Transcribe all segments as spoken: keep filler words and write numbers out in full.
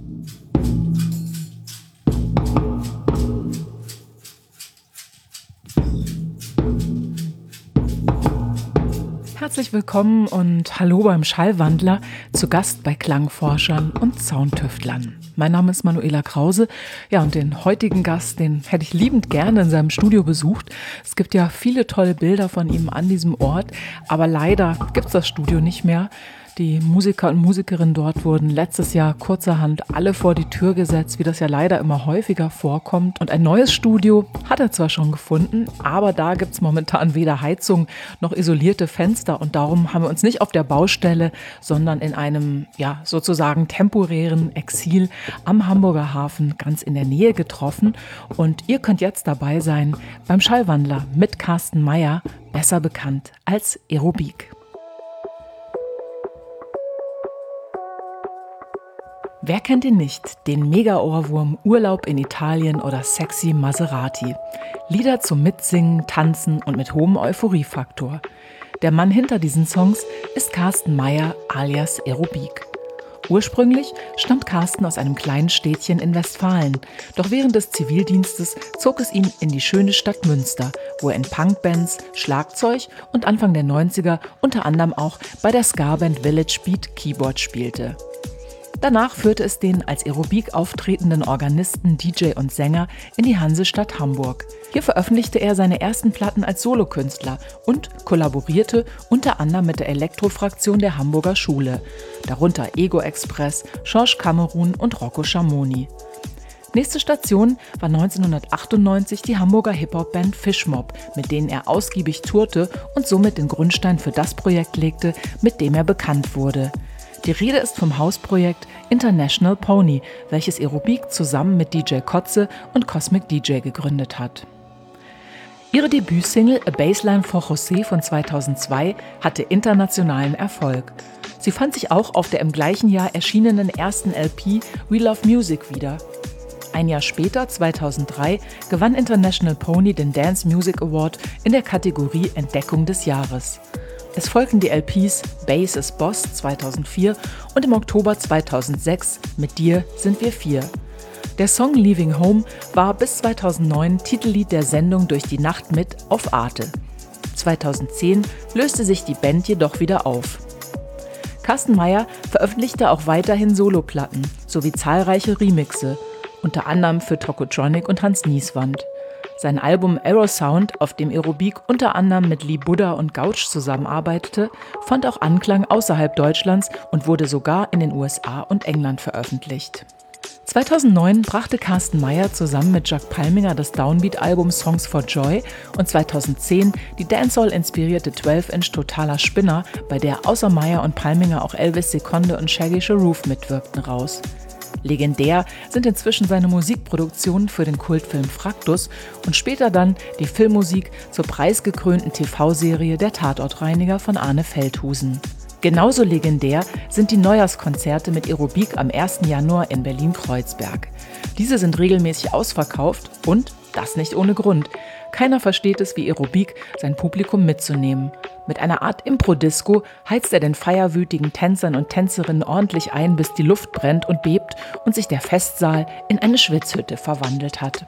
Herzlich willkommen und hallo beim Schallwandler, zu Gast bei Klangforschern und Soundtüftlern. Mein Name ist Manuela Krause. Ja, und den heutigen Gast, den hätte ich liebend gerne in seinem Studio besucht. Es gibt ja viele tolle Bilder von ihm an diesem Ort, aber leider gibt es das Studio nicht mehr. Die Musiker und Musikerinnen dort wurden letztes Jahr kurzerhand alle vor die Tür gesetzt, wie das ja leider immer häufiger vorkommt. Und ein neues Studio hat er zwar schon gefunden, aber da gibt es momentan weder Heizung noch isolierte Fenster. Und darum haben wir uns nicht auf der Baustelle, sondern in einem, ja, sozusagen temporären Exil am Hamburger Hafen ganz in der Nähe getroffen. Und ihr könnt jetzt dabei sein beim Schallwandler mit Carsten Meyer, besser bekannt als Aerobik. Wer kennt ihn nicht? Den Mega-Ohrwurm Urlaub in Italien oder Sexy Maserati. Lieder zum Mitsingen, Tanzen und mit hohem Euphoriefaktor. Der Mann hinter diesen Songs ist Carsten Meyer alias Aerobik. Ursprünglich stammt Carsten aus einem kleinen Städtchen in Westfalen. Doch während des Zivildienstes zog es ihn in die schöne Stadt Münster, wo er in Punkbands, Schlagzeug und Anfang der neunziger unter anderem auch bei der Ska-Band Village Beat Keyboard spielte. Danach führte es den als Aerobik auftretenden Organisten, D J und Sänger in die Hansestadt Hamburg. Hier veröffentlichte er seine ersten Platten als Solokünstler und kollaborierte unter anderem mit der Elektrofraktion der Hamburger Schule, darunter Ego Express, Georges Cameron und Rocco Schamoni. Nächste Station war neunzehnhundertachtundneunzig die Hamburger Hip-Hop-Band Fishmob, mit denen er ausgiebig tourte und somit den Grundstein für das Projekt legte, mit dem er bekannt wurde. Die Rede ist vom Hausprojekt International Pony, welches Aerobik zusammen mit D J Kotze und Cosmic D J gegründet hat. Ihre Debütsingle A Bassline for José von zweitausendzwei hatte internationalen Erfolg. Sie fand sich auch auf der im gleichen Jahr erschienenen ersten L P We Love Music wieder. Ein Jahr später, zweitausenddrei, gewann International Pony den Dance Music Award in der Kategorie Entdeckung des Jahres. Es folgten die L Ps Bass is Boss zweitausendvier und im Oktober zweitausendsechs Mit dir sind wir vier. Der Song Leaving Home war bis zweitausendneun Titellied der Sendung Durch die Nacht mit auf Arte. zweitausendzehn löste sich die Band jedoch wieder auf. Carsten Meyer veröffentlichte auch weiterhin Soloplatten sowie zahlreiche Remixe, unter anderem für Tokotronic und Hans Nieswand. Sein Album Aerosound, auf dem Aerobik unter anderem mit Lee Buddha und Gouch zusammenarbeitete, fand auch Anklang außerhalb Deutschlands und wurde sogar in den U S A und England veröffentlicht. zweitausendneun brachte Carsten Meyer zusammen mit Jacques Palminger das Downbeat-Album Songs for Joy und zweitausendzehn die Dancehall-inspirierte zwölf Inch Totaler Spinner, bei der außer Meyer und Palminger auch Elvis Seconde und Shaggy Sharoof mitwirkten, raus. Legendär sind inzwischen seine Musikproduktionen für den Kultfilm Fraktus und später dann die Filmmusik zur preisgekrönten T V-Serie Der Tatortreiniger von Arne Feldhusen. Genauso legendär sind die Neujahrskonzerte mit Aerobik am ersten Januar in Berlin-Kreuzberg. Diese sind regelmäßig ausverkauft und, das nicht ohne Grund, keiner versteht es wie Aerobik, sein Publikum mitzunehmen. Mit einer Art Impro-Disco heizt er den feierwütigen Tänzern und Tänzerinnen ordentlich ein, bis die Luft brennt und bebt und sich der Festsaal in eine Schwitzhütte verwandelt hat.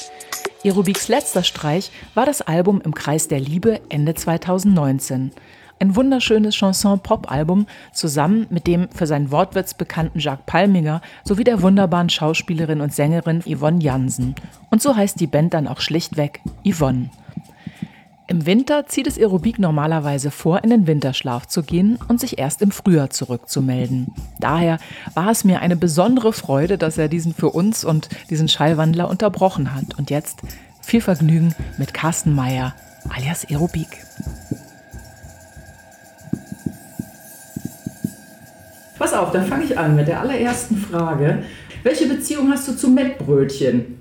Aerobiks letzter Streich war das Album Im Kreis der Liebe Ende zweitausendneunzehn. Ein wunderschönes Chanson-Pop-Album zusammen mit dem für seinen Wortwitz bekannten Jacques Palminger sowie der wunderbaren Schauspielerin und Sängerin Yvonne Jansen. Und so heißt die Band dann auch schlichtweg Yvonne. Im Winter zieht es Aerobik normalerweise vor, in den Winterschlaf zu gehen und sich erst im Frühjahr zurückzumelden. Daher war es mir eine besondere Freude, dass er diesen für uns und diesen Schallwandler unterbrochen hat. Und jetzt viel Vergnügen mit Carsten Meyer alias Aerobik. Pass auf, dann fange ich an mit der allerersten Frage. Welche Beziehung hast du zu Mettbrötchen?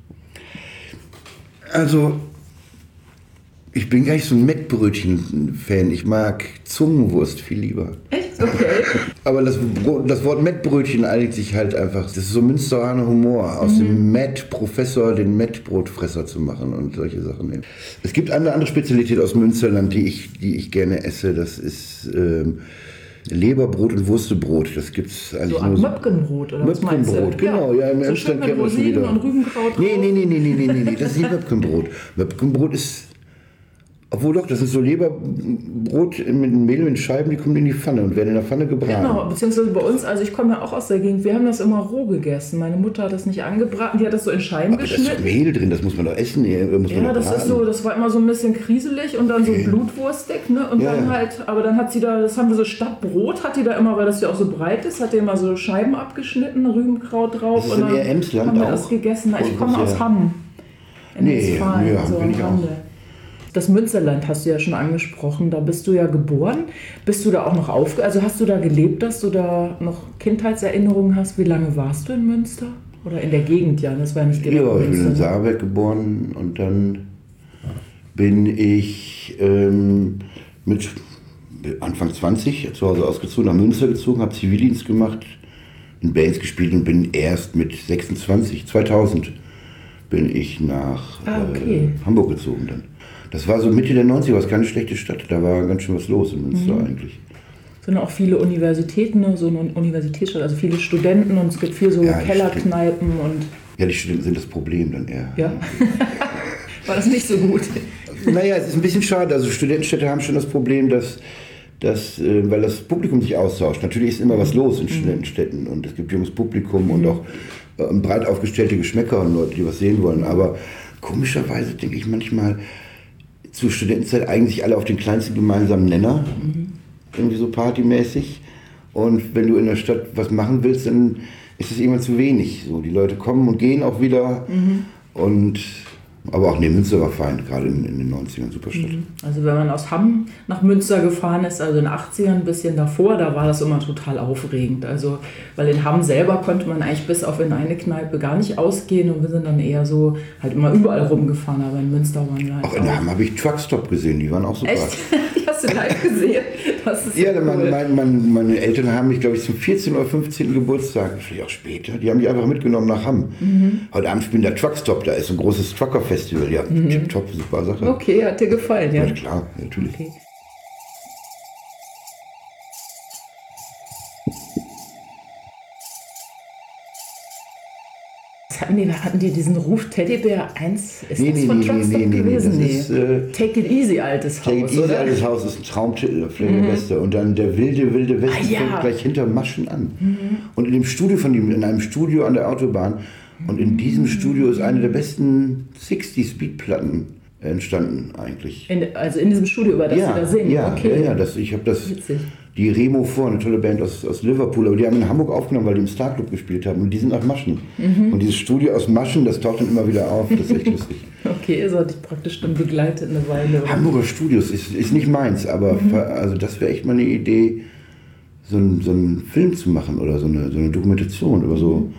Also, ich bin gar nicht so ein Mettbrötchen-Fan. Ich mag Zungenwurst viel lieber. Echt? Okay. Aber das, das Wort Mettbrötchen einigt sich halt einfach. Das ist so Münsteraner Humor. Aus mhm. dem Mett-Professor den Mettbrotfresser zu machen und solche Sachen. Es gibt eine andere Spezialität aus Münsterland, die ich, die ich gerne esse. Das ist ähm, Leberbrot und Wurstebrot. Das gibt's eigentlich so ein nur. Möpkenbrot, oder was meinst du? Möpkenbrot, genau. Ja, im so schön Emsland mit kennt man es Rosinen wieder. und Rübenkraut Nee, drauf. nee, nee, nee, nee, nee, nee, nee, das ist nicht Möpkenbrot. Möpkenbrot ist. Obwohl doch, das ist so Leberbrot mit Mehl in Scheiben, die kommen in die Pfanne und werden in der Pfanne gebraten. Genau, beziehungsweise bei uns, also ich komme ja auch aus der Gegend, wir haben das immer roh gegessen. Meine Mutter hat das nicht angebraten, die hat das so in Scheiben Aber da ist doch geschnitten. Mehl drin, das muss man doch essen. Muss man Ja, doch das braten. ist so, das war immer so ein bisschen kriselig und dann so blutwurstig, ne? Und Ja, dann ja. halt, aber dann hat sie da, das haben wir so statt Brot, hat die da immer, weil das ja auch so breit ist, hat die immer so Scheiben abgeschnitten, Rübenkraut drauf. Das ist und dann dann eher Emsland haben wir auch? das gegessen. Na, ich Oder komme kommt aus ihr- Hamm. In Nee, Westfalen, ja, so bin am ich auch. Rande. Das Münsterland hast du ja schon angesprochen, da bist du ja geboren. Bist du da auch noch aufge... Also hast du da gelebt, dass du da noch Kindheitserinnerungen hast? Wie lange warst du in Münster? Oder in der Gegend, ja? Das war nicht direkt Ja, ich bin in Münster. Saarberg geboren und dann bin ich ähm, mit Anfang zwanzig zu Hause ausgezogen, nach Münster gezogen, habe Zivildienst gemacht, in Bands gespielt und bin erst mit sechsundzwanzig, zweitausend bin ich nach Ah, okay. äh, Hamburg gezogen dann. Das war so Mitte der neunziger, war keine schlechte Stadt, da war ganz schön was los in Münster Mhm. eigentlich. Es sind auch viele Universitäten, ne? So eine Universitätsstadt, also viele Studenten und es gibt viel so Ja, die Kellerkneipen und... Ja, die Studenten sind das Problem dann eher. Ja? War das nicht so gut? Naja, es ist ein bisschen schade. Also Studentenstädte haben schon das Problem, dass, dass äh, weil das Publikum sich austauscht. Natürlich ist immer was los in Studentenstädten und es gibt junges Publikum und auch äh, breit aufgestellte Geschmäcker und Leute, die was sehen wollen. Aber komischerweise denke ich manchmal, zur Studentenzeit eigentlich alle auf den kleinsten gemeinsamen Nenner, irgendwie so partymäßig. Und wenn du in der Stadt was machen willst, dann ist es irgendwann zu wenig. So, die Leute kommen und gehen auch wieder. Und aber auch nee, Münster war fein, gerade in, in den neunzigern, super Stadt. Also wenn man aus Hamm nach Münster gefahren ist, also in den achtzigern, ein bisschen davor, da war das immer total aufregend. Also, weil in Hamm selber konnte man eigentlich bis auf in eine Kneipe gar nicht ausgehen und wir sind dann eher so halt immer überall rumgefahren, aber in Münster waren wir halt Auch in Hamm habe ich Truckstop gesehen, die waren auch super. Echt? Die hast du live gesehen? Das ist Ja, so mein, cool. mein, mein, meine Eltern haben mich, glaube ich, zum vierzehnten oder fünfzehnten Geburtstag, vielleicht auch später, die haben mich einfach mitgenommen nach Hamm. Heute Abend spielen der Truckstop, da ist ein großes Trucker-Festival. Ja, tipptopp, super Sache. Okay, hat dir gefallen, ja? Ja, klar, natürlich. Okay. Was hatten die, hatten die diesen Ruf Teddybär eins? Ist Nee, das nee, von nee, Truckstop nee, nee, nee, gewesen? das ist, äh, Take it easy, altes Take Haus, It Easy, oder? altes Haus ist ein Traumtitel, vielleicht der beste. Und dann der wilde, wilde Westen Ah, ja. fängt gleich hinter Maschen an. Und in dem Studio von ihm, in einem Studio an der Autobahn, und in diesem Studio ist eine der besten sechzig-Speed-Platten entstanden eigentlich. In, also in diesem Studio, über das ja, sie da singen? ja, Okay. ja, ja, das, ich habe das, Witzig. die Remo vor, eine tolle Band aus, aus Liverpool, aber die haben in Hamburg aufgenommen, weil die im Star Club gespielt haben und die sind nach Maschen. Mhm. Und dieses Studio aus Maschen, das taucht dann immer wieder auf, das ist echt lustig. Okay, so hat dich praktisch dann begleitet eine Weile. Hamburger Studios ist, ist nicht meins, aber Mhm. ver- also das wäre echt mal eine Idee, so einen, so einen Film zu machen oder so eine, so eine Dokumentation über so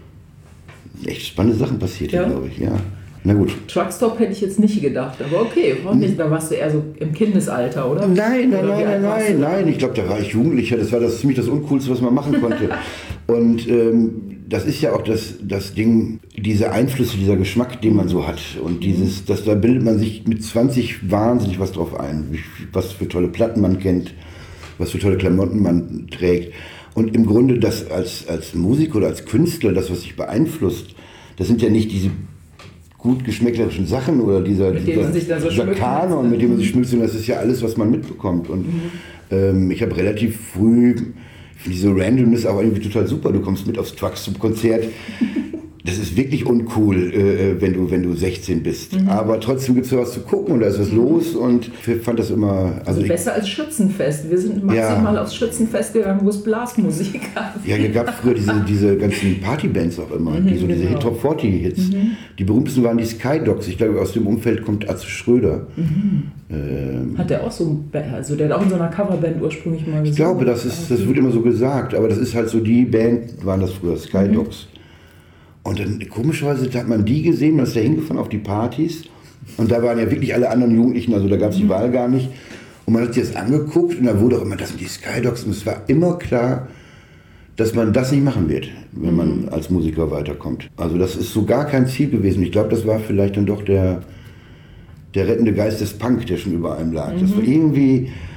echt spannende Sachen passiert hier, Ja. glaube ich. Ja. Na gut. Truckstop hätte ich jetzt nicht gedacht, aber okay, warum nicht? Da warst du eher so im Kindesalter, oder? Nein, nein, Oder wie nein, alt nein, warst nein, du? nein. Ich glaube, da war ich Jugendlicher. Das war das ziemlich das Uncoolste, was man machen konnte. Und ähm, das ist ja auch das, das Ding, diese Einflüsse, dieser Geschmack, den man so hat. Und dieses, das, da bildet man sich mit zwanzig wahnsinnig was drauf ein. Wie, was für tolle Platten man kennt, was für tolle Klamotten man trägt. Und im Grunde das als, als Musiker oder als Künstler, das, was sich beeinflusst, das sind ja nicht diese gut geschmäcklerischen Sachen oder dieser, Mit denen dieser, man sich dann so dieser schmücken Kanon, lässt. mit dem man sich schmückt, sondern das ist ja alles, was man mitbekommt. Und ähm, ich habe relativ früh, ich finde diese Randomness auch irgendwie total super. Du kommst mit aufs Truckstop-Konzert. Das ist wirklich uncool, äh, wenn du wenn du sechzehn bist. Aber trotzdem gibt es da was zu gucken und da ist was los und ich fand das immer... Also ich, Besser als Schützenfest. Wir sind maximal Ja. aufs Schützenfest gegangen, wo es Blasmusik gab. ja, es gab früher diese, diese ganzen Partybands auch immer, die so diese genau. Hit-Top vierzig Hits. Die berühmtesten waren die Skydogs. Ich glaube, aus dem Umfeld kommt Atze Schröder. Ähm, Hat der auch so, also der hat auch in so einer Coverband ursprünglich mal gesungen. Ich glaube, das, ist, das wird immer so gesagt, aber das ist halt so die Band, waren das früher, Skydogs. Und dann komischerweise hat man die gesehen, man ist da hingefahren auf die Partys und da waren ja wirklich alle anderen Jugendlichen, also da gab es die Wahl gar nicht. Und man hat sich das angeguckt und da wurde auch immer, das sind die Skydogs und es war immer klar, dass man das nicht machen wird, wenn man als Musiker weiterkommt. Also das ist so gar kein Ziel gewesen. Ich glaube, das war vielleicht dann doch der, der rettende Geist des Punk, der schon über einem lag. Das war irgendwie,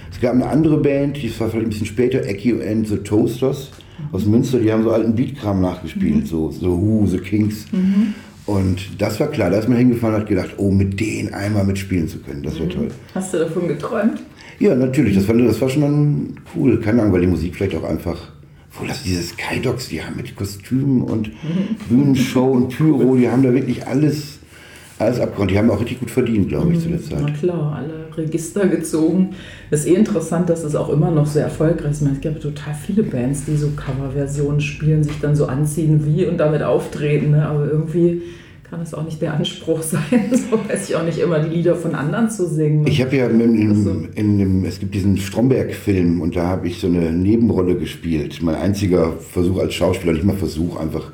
Es gab eine andere Band, die war vielleicht ein bisschen später, Ecki and the Toasters aus Münster, die haben so alten Beatkram nachgespielt, mhm. so, so Who, The Kings. Mhm. Und das war klar, da ist man hingefahren und hat gedacht, oh, mit denen einmal mitspielen zu können, das wäre mhm. toll. Hast du davon geträumt? Ja, natürlich, das war, das war schon dann cool. Keine Ahnung, weil die Musik vielleicht auch einfach, obwohl das diese Skydogs, die haben mit Kostümen und mhm. Bühnenshow und Pyro, die haben da wirklich alles, alles abgeräumt. Die haben auch richtig gut verdient, glaube ich, mhm. zu der Zeit. Na klar, alle Register gezogen. Das ist eh interessant, dass es auch immer noch sehr erfolgreich ist. Es gibt total viele Bands, die so Coverversionen spielen, sich dann so anziehen wie und damit auftreten. Ne? Aber irgendwie kann es auch nicht der Anspruch sein, so weiß ich auch nicht immer, die Lieder von anderen zu singen. Ich habe ja in, in, in, in, es gibt diesen Stromberg-Film und da habe ich so eine Nebenrolle gespielt. Mein einziger Versuch als Schauspieler, nicht mal Versuch, einfach.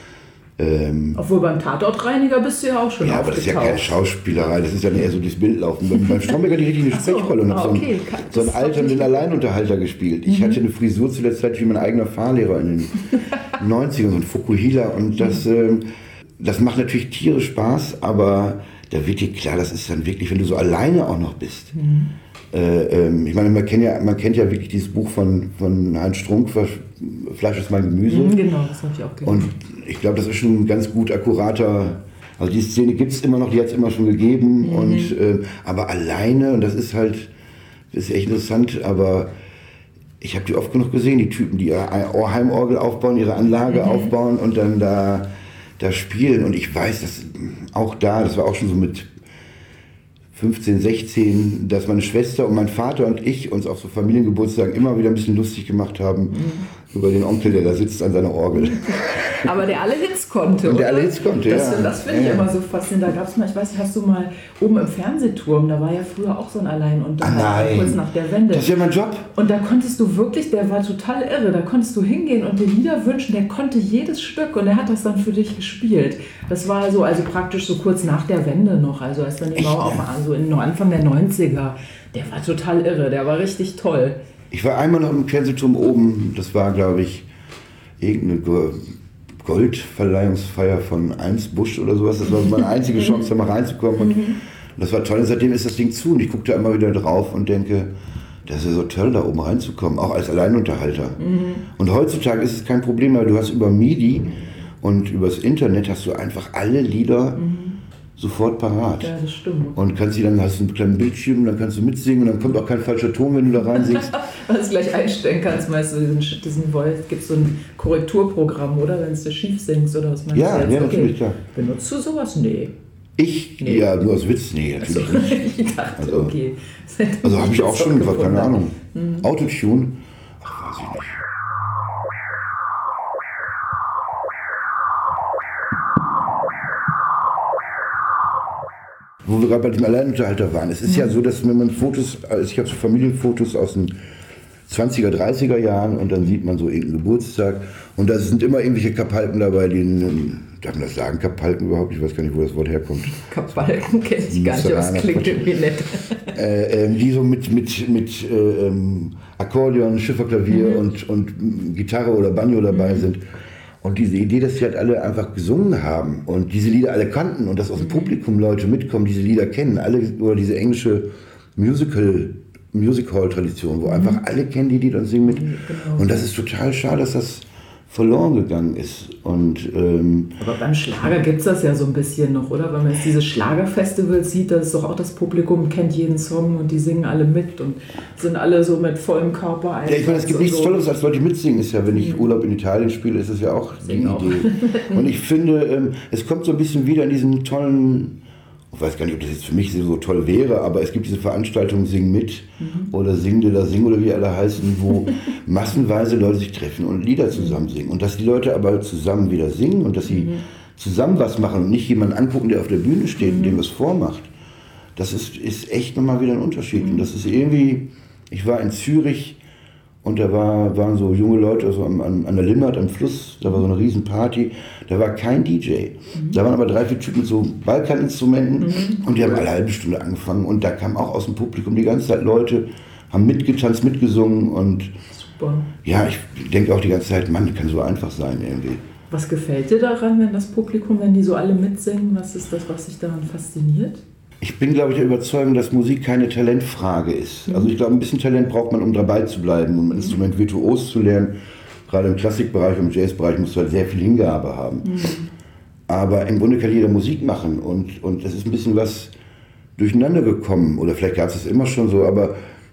Ähm, Obwohl beim Tatortreiniger bist du ja auch schon Ja, aber das ist ja keine Schauspielerei, das ist ja eher so durchs Bild laufen. Beim, beim Stromberg hatte ich richtig eine Sprechrolle und habe okay. so einen, so einen alternden Alleinunterhalter gespielt. Ich mhm. hatte eine Frisur zu der Zeit wie mein eigener Fahrlehrer in den neunzigern, so ein Fukuhila und das... Mhm. Ähm, Das macht natürlich tierisch Spaß, aber da wird dir klar, das ist dann wirklich, wenn du so alleine auch noch bist. Mhm. Äh, ähm, ich meine, man kennt ja, man kennt ja wirklich dieses Buch von, von Heinz Strunk, Fleisch ist mein Gemüse. Mhm, genau, das habe ich auch gelesen. Und ich glaube, das ist schon ein ganz gut akkurater, also die Szene gibt es immer noch, die hat es immer schon gegeben. Mhm. Und, äh, aber alleine, und das ist halt, das ist echt interessant, aber ich habe die oft genug gesehen, die Typen, die ihre Heimorgel aufbauen, ihre Anlage mhm. aufbauen und dann da... da spielen und ich weiß, dass auch da, das war auch schon so mit fünfzehn, sechzehn, dass meine Schwester und mein Vater und ich uns auf so Familiengeburtstagen immer wieder ein bisschen lustig gemacht haben mhm. über den Onkel, der da sitzt an seiner Orgel. Aber der alle Hits konnte, Und der oder? alle Hits konnte, das, ja. Das finde ich ja. immer so faszinierend. Da gab es mal, ich weiß nicht, hast du mal oben im Fernsehturm, da war ja früher auch so ein Alleinunterhalter, kurz nach der Wende. Das ist ja mein Job. Und da konntest du wirklich, der war total irre, da konntest du hingehen und dir Lieder wünschen, der konnte jedes Stück und der hat das dann für dich gespielt. Das war so, also praktisch so kurz nach der Wende noch, also als dann die Mauer auch mal so in Anfang der neunziger, der war total irre, der war richtig toll. Ich war einmal noch im Fernsehturm oben, das war, glaube ich, irgendeine Goldverleihungsfeier von Eins Busch oder sowas. Das war meine einzige Chance, da mal reinzukommen. Und das war toll. Und seitdem ist das Ding zu. Und ich gucke da immer wieder drauf und denke, das ist ja so toll, da oben reinzukommen, auch als Alleinunterhalter. Mhm. Und heutzutage ist es kein Problem, weil du hast über MIDI und übers Internet hast du einfach alle Lieder mhm. sofort parat. Ja, das stimmt. Und kannst sie dann, hast du einen kleinen Bildschirm, dann kannst du mitsingen und dann kommt auch kein falscher Ton, wenn du da reinsingst. Was du gleich einstellen kannst, meinst du, diesen, diesen Voice, gibt es so ein Korrekturprogramm, oder? Wenn du schief singst oder was meinst ja, du jetzt? Ja, okay. natürlich, klar. Benutzt du sowas? Nee. Ich? Nee. Ja, nur aus Witz? Nee, natürlich also, nicht. Ich dachte, also, okay. Also habe ich auch schon, gefunden. keine Ahnung. Mhm. Autotune? Ach, weiß ich nicht. Wo wir gerade bei dem Alleinunterhalter waren. Es ist mhm. ja so, dass wenn man Fotos, also ich habe so Familienfotos aus den zwanziger, dreißiger Jahren und dann sieht man so irgendeinen Geburtstag und da sind immer irgendwelche Kapalken dabei, die, darf man das sagen, Kapalken überhaupt? Ich weiß gar nicht, wo das Wort herkommt. Kapalken kenne ich gar nicht, aber es klingt irgendwie nett. Äh, äh, die so mit, mit, mit äh, Akkordeon, Schifferklavier mhm. und, und Gitarre oder Banjo dabei mhm. sind. Und diese Idee, dass sie halt alle einfach gesungen haben und diese Lieder alle kannten und dass aus dem Publikum Leute mitkommen, diese Lieder kennen, alle, oder diese englische Musical, Music Hall Tradition, wo mhm. einfach alle kennen die Lieder und singen mit. Genau. Und das ist total schade, dass das verloren gegangen ist. Und, ähm, aber beim Schlager gibt es das ja so ein bisschen noch, oder? Wenn man jetzt diese Schlagerfestivals sieht, das ist doch auch das Publikum kennt jeden Song und die singen alle mit und sind alle so mit vollem Körper ein. Ja, ich meine, es gibt nichts so. Tolles, als Leute mitsingen. Ist ja, wenn ich Urlaub in Italien spiele, ist es ja auch die Idee. Auch. Und ich finde, ähm, es kommt so ein bisschen wieder in diesen tollen, ich weiß gar nicht, ob das jetzt für mich so toll wäre, aber es gibt diese Veranstaltungen Sing mit mhm. oder Sing de la Sing oder wie alle heißen, wo massenweise Leute sich treffen und Lieder zusammen singen. Und dass die Leute aber zusammen wieder singen und dass sie mhm. zusammen was machen und nicht jemanden angucken, der auf der Bühne steht und dem was vormacht, das ist, ist echt nochmal wieder ein Unterschied. Mhm. Und das ist irgendwie, ich war in Zürich und da war, waren so junge Leute also an, an der Limmat am Fluss, da war so eine riesen Party, da war kein D J. Mhm. Da waren aber drei, vier Typen mit so Balkaninstrumenten mhm. und die haben alle eine halbe Stunde angefangen und da kamen auch aus dem Publikum die ganze Zeit Leute, haben mitgetanzt, mitgesungen und super. Ja, ich denke auch die ganze Zeit, Mann, das kann so einfach sein irgendwie. Was gefällt dir daran, wenn das Publikum, wenn die so alle mitsingen, was ist das, was dich daran fasziniert? Ich bin, glaube ich, der Überzeugung, dass Musik keine Talentfrage ist. Also ich glaube, ein bisschen Talent braucht man, um dabei zu bleiben, um ein Instrument virtuos zu lernen. Gerade im Klassikbereich, im Jazzbereich musst du halt sehr viel Hingabe haben. Mhm. Aber im Grunde kann jeder Musik machen und, und es ist ein bisschen was durcheinander gekommen. Oder vielleicht gab es das immer schon so, aber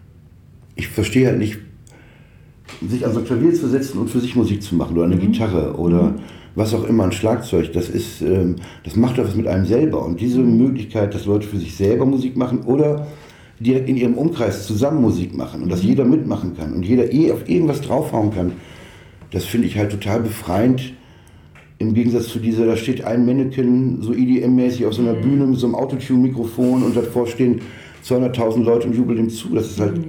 ich verstehe halt nicht, sich an so ein Klavier zu setzen und für sich Musik zu machen oder eine mhm. Gitarre oder mhm. was auch immer, ein Schlagzeug, das ist, ähm, das macht doch was mit einem selber. Und diese Möglichkeit, dass Leute für sich selber Musik machen oder direkt in ihrem Umkreis zusammen Musik machen und dass jeder mitmachen kann und jeder eh auf irgendwas draufhauen kann, das finde ich halt total befreiend. Im Gegensatz zu dieser, da steht ein Mannequin so E D M-mäßig auf so einer mhm. Bühne mit so einem Autotune-Mikrofon und davor stehen zweihunderttausend Leute und jubeln ihm zu. Das ist halt mhm.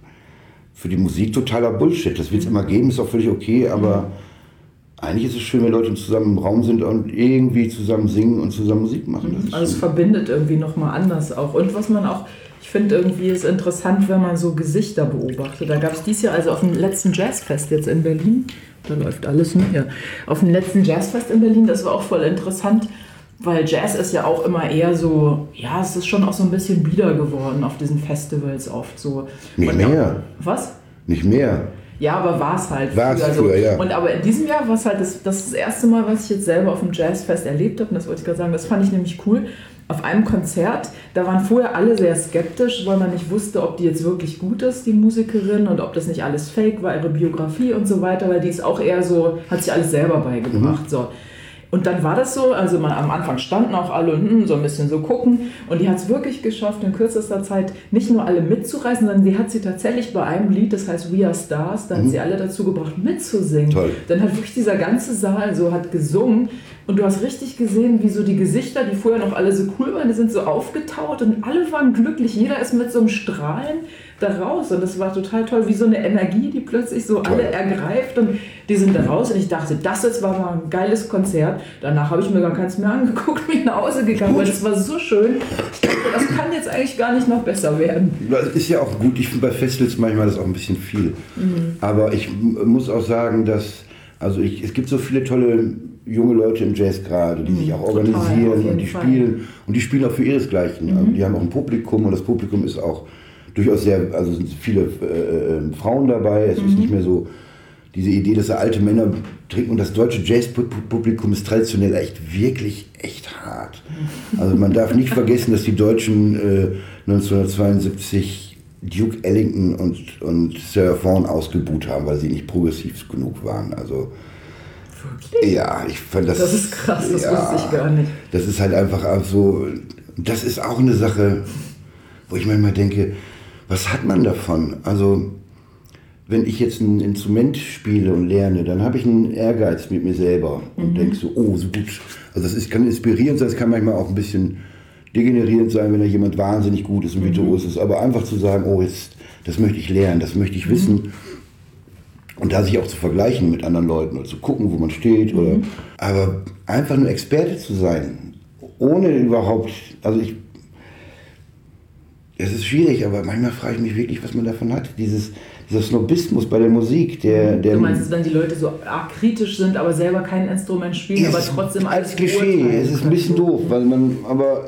für die Musik totaler Bullshit. Das wird es immer geben, ist auch völlig okay, aber mhm. eigentlich ist es schön, wenn Leute zusammen im Raum sind und irgendwie zusammen singen und zusammen Musik machen. Das also es verbindet irgendwie nochmal anders auch. Und was man auch, ich finde irgendwie ist interessant, wenn man so Gesichter beobachtet. Da gab es dieses Jahr, also auf dem letzten Jazzfest jetzt in Berlin, da läuft alles, ne? Ja. Auf dem letzten Jazzfest in Berlin, das war auch voll interessant, weil Jazz ist ja auch immer eher so, ja, es ist schon auch so ein bisschen bieder geworden auf diesen Festivals oft so. Nicht und mehr. Auch, was? Nicht mehr. Ja, aber war es halt. War es früher, früher, so. ja. Und aber in diesem Jahr war es halt das, das, das erste Mal, was ich jetzt selber auf dem Jazzfest erlebt habe, und das wollte ich gerade sagen, das fand ich nämlich cool. Auf einem Konzert, da waren vorher alle sehr skeptisch, weil man nicht wusste, ob die jetzt wirklich gut ist, die Musikerin, und ob das nicht alles fake war, ihre Biografie und so weiter, weil die ist auch eher so, hat sich alles selber beigebracht. Mhm. So. Und dann war das so, also man, am Anfang standen auch alle hm, so ein bisschen so gucken, und die hat es wirklich geschafft, in kürzester Zeit nicht nur alle mitzureißen, sondern sie hat sie tatsächlich bei einem Lied, das heißt We Are Stars, da hat mhm. sie alle dazu gebracht, mitzusingen. Toll. Dann hat wirklich dieser ganze Saal so hat gesungen, und du hast richtig gesehen, wie so die Gesichter, die vorher noch alle so cool waren, die sind so aufgetaut und alle waren glücklich, jeder ist mit so einem Strahlen da raus, und das war total toll, wie so eine Energie, die plötzlich so alle ergreift, und die sind da raus, und ich dachte, das jetzt war mal ein geiles Konzert. Danach habe ich mir gar keins mehr angeguckt, bin nach Hause gegangen, weil das war so schön. Ich dachte, das kann jetzt eigentlich gar nicht noch besser werden. Das ist ja auch gut, ich finde bei Festivals manchmal das auch ein bisschen viel. Mhm. Aber ich muss auch sagen, dass, also ich, es gibt so viele tolle junge Leute im Jazz gerade, die mhm, sich auch organisieren total, und die Fall. spielen und die spielen auch für ihresgleichen. Mhm. Also die haben auch ein Publikum, und das Publikum ist auch durchaus sehr, also sind viele äh, Frauen dabei. Es mhm. ist nicht mehr so diese Idee, dass da alte Männer trinken, und das deutsche Jazz-Publikum ist traditionell echt wirklich echt hart. Also man darf nicht vergessen, dass die Deutschen äh, neunzehnhundertzweiundsiebzig Duke Ellington und, und Sarah Vaughan ausgebuht haben, weil sie nicht progressiv genug waren. Also wirklich? Ja, ich fand das... Das ist krass, das ja, wusste ich gar nicht. Das ist halt einfach auch so... Das ist auch eine Sache, wo ich manchmal denke, was hat man davon? Also, wenn ich jetzt ein Instrument spiele und lerne, dann habe ich einen Ehrgeiz mit mir selber und mhm. denke so, oh, so gut. Also das ist, kann inspirierend sein, es kann manchmal auch ein bisschen degenerierend sein, wenn da jemand wahnsinnig gut ist und virtuos mhm. ist. Aber einfach zu sagen, oh, jetzt, das möchte ich lernen, das möchte ich mhm. wissen. Und da sich auch zu vergleichen mit anderen Leuten oder zu gucken, wo man steht. Mhm. Oder, aber einfach nur Experte zu sein, ohne überhaupt, also ich, es ist schwierig, aber manchmal frage ich mich wirklich, was man davon hat. Dieses, dieser Snobismus bei der Musik, der... der du meinst, wenn die Leute so arg kritisch sind, aber selber kein Instrument spielen, aber trotzdem alles als Klischee. Es ist ein bisschen doof, weil man, aber...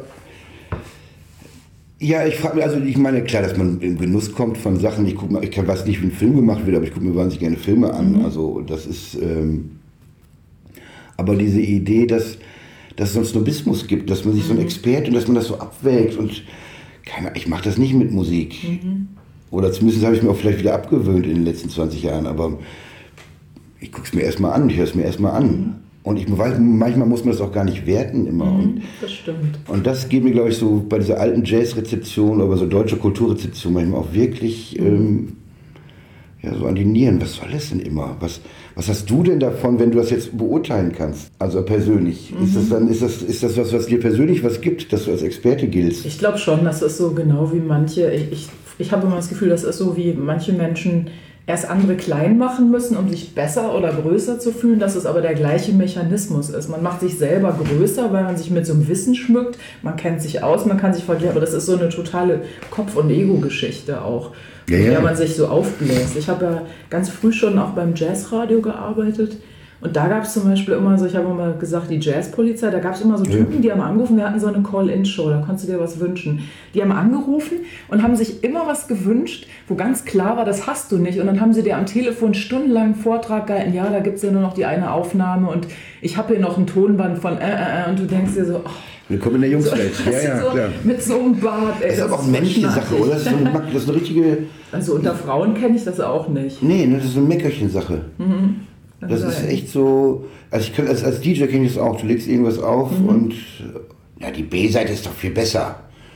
Ja, ich frage mich, also ich meine, klar, dass man in Genuss kommt von Sachen, ich gucke mal, ich weiß nicht, wie ein Film gemacht wird, aber ich gucke mir wahnsinnig gerne Filme an. Mhm. Also das ist... Ähm, aber diese Idee, dass, dass es so einen Snobismus gibt, dass man sich so ein Experte und dass man das so abwägt und... Keine, ich mache das nicht mit Musik. Mhm. Oder zumindest habe ich mir auch vielleicht wieder abgewöhnt in den letzten zwanzig Jahren. Aber ich gucke es mir erstmal an, ich höre es mir erstmal an. Mhm. Und ich weiß, manchmal muss man das auch gar nicht werten immer. Mhm, und, das stimmt. Und das geht mir, glaube ich, so bei dieser alten Jazz-Rezeption oder so deutscher Kulturrezeption manchmal auch wirklich mhm. ähm, ja, so an die Nieren. Was soll das denn immer? Was, was hast du denn davon, wenn du das jetzt beurteilen kannst? Also persönlich. Mhm. Ist das dann, ist das, ist das was, was dir persönlich was gibt, dass du als Experte giltst? Ich glaube schon, das ist so genau wie manche, ich, ich, ich habe immer das Gefühl, das ist so wie manche Menschen erst andere klein machen müssen, um sich besser oder größer zu fühlen, dass es aber der gleiche Mechanismus ist. Man macht sich selber größer, weil man sich mit so einem Wissen schmückt, man kennt sich aus, man kann sich vergleichen, aber das ist so eine totale Kopf- und Ego-Geschichte auch, ja, in der ja. man sich so aufbläst. Ich habe ja ganz früh schon auch beim Jazzradio gearbeitet Und da gab es zum Beispiel immer so, ich habe immer gesagt, die Jazzpolizei, da gab es immer so Typen, die haben angerufen, wir hatten so eine Call-In-Show, da konntest du dir was wünschen. Die haben angerufen und haben sich immer was gewünscht, wo ganz klar war, das hast du nicht. Und dann haben sie dir am Telefon stundenlang einen Vortrag gehalten, ja, da gibt es ja nur noch die eine Aufnahme und ich habe hier noch ein Tonband von äh, äh, äh, und du denkst dir so, oh, willkommen in der Jungswelt. So, ja, ja, so, klar. mit so einem Bart. Ey, das ist aber auch eine menschliche Sache, oder? Das ist, so eine, das ist eine richtige... Also unter Frauen kenne ich das auch nicht. Nee, das ist so eine Meckerchen-Sache. Mhm. Das ist echt so, also ich kann, als, als D J kenne ich das auch, du legst irgendwas auf mhm. und ja, die B-Seite ist doch viel besser.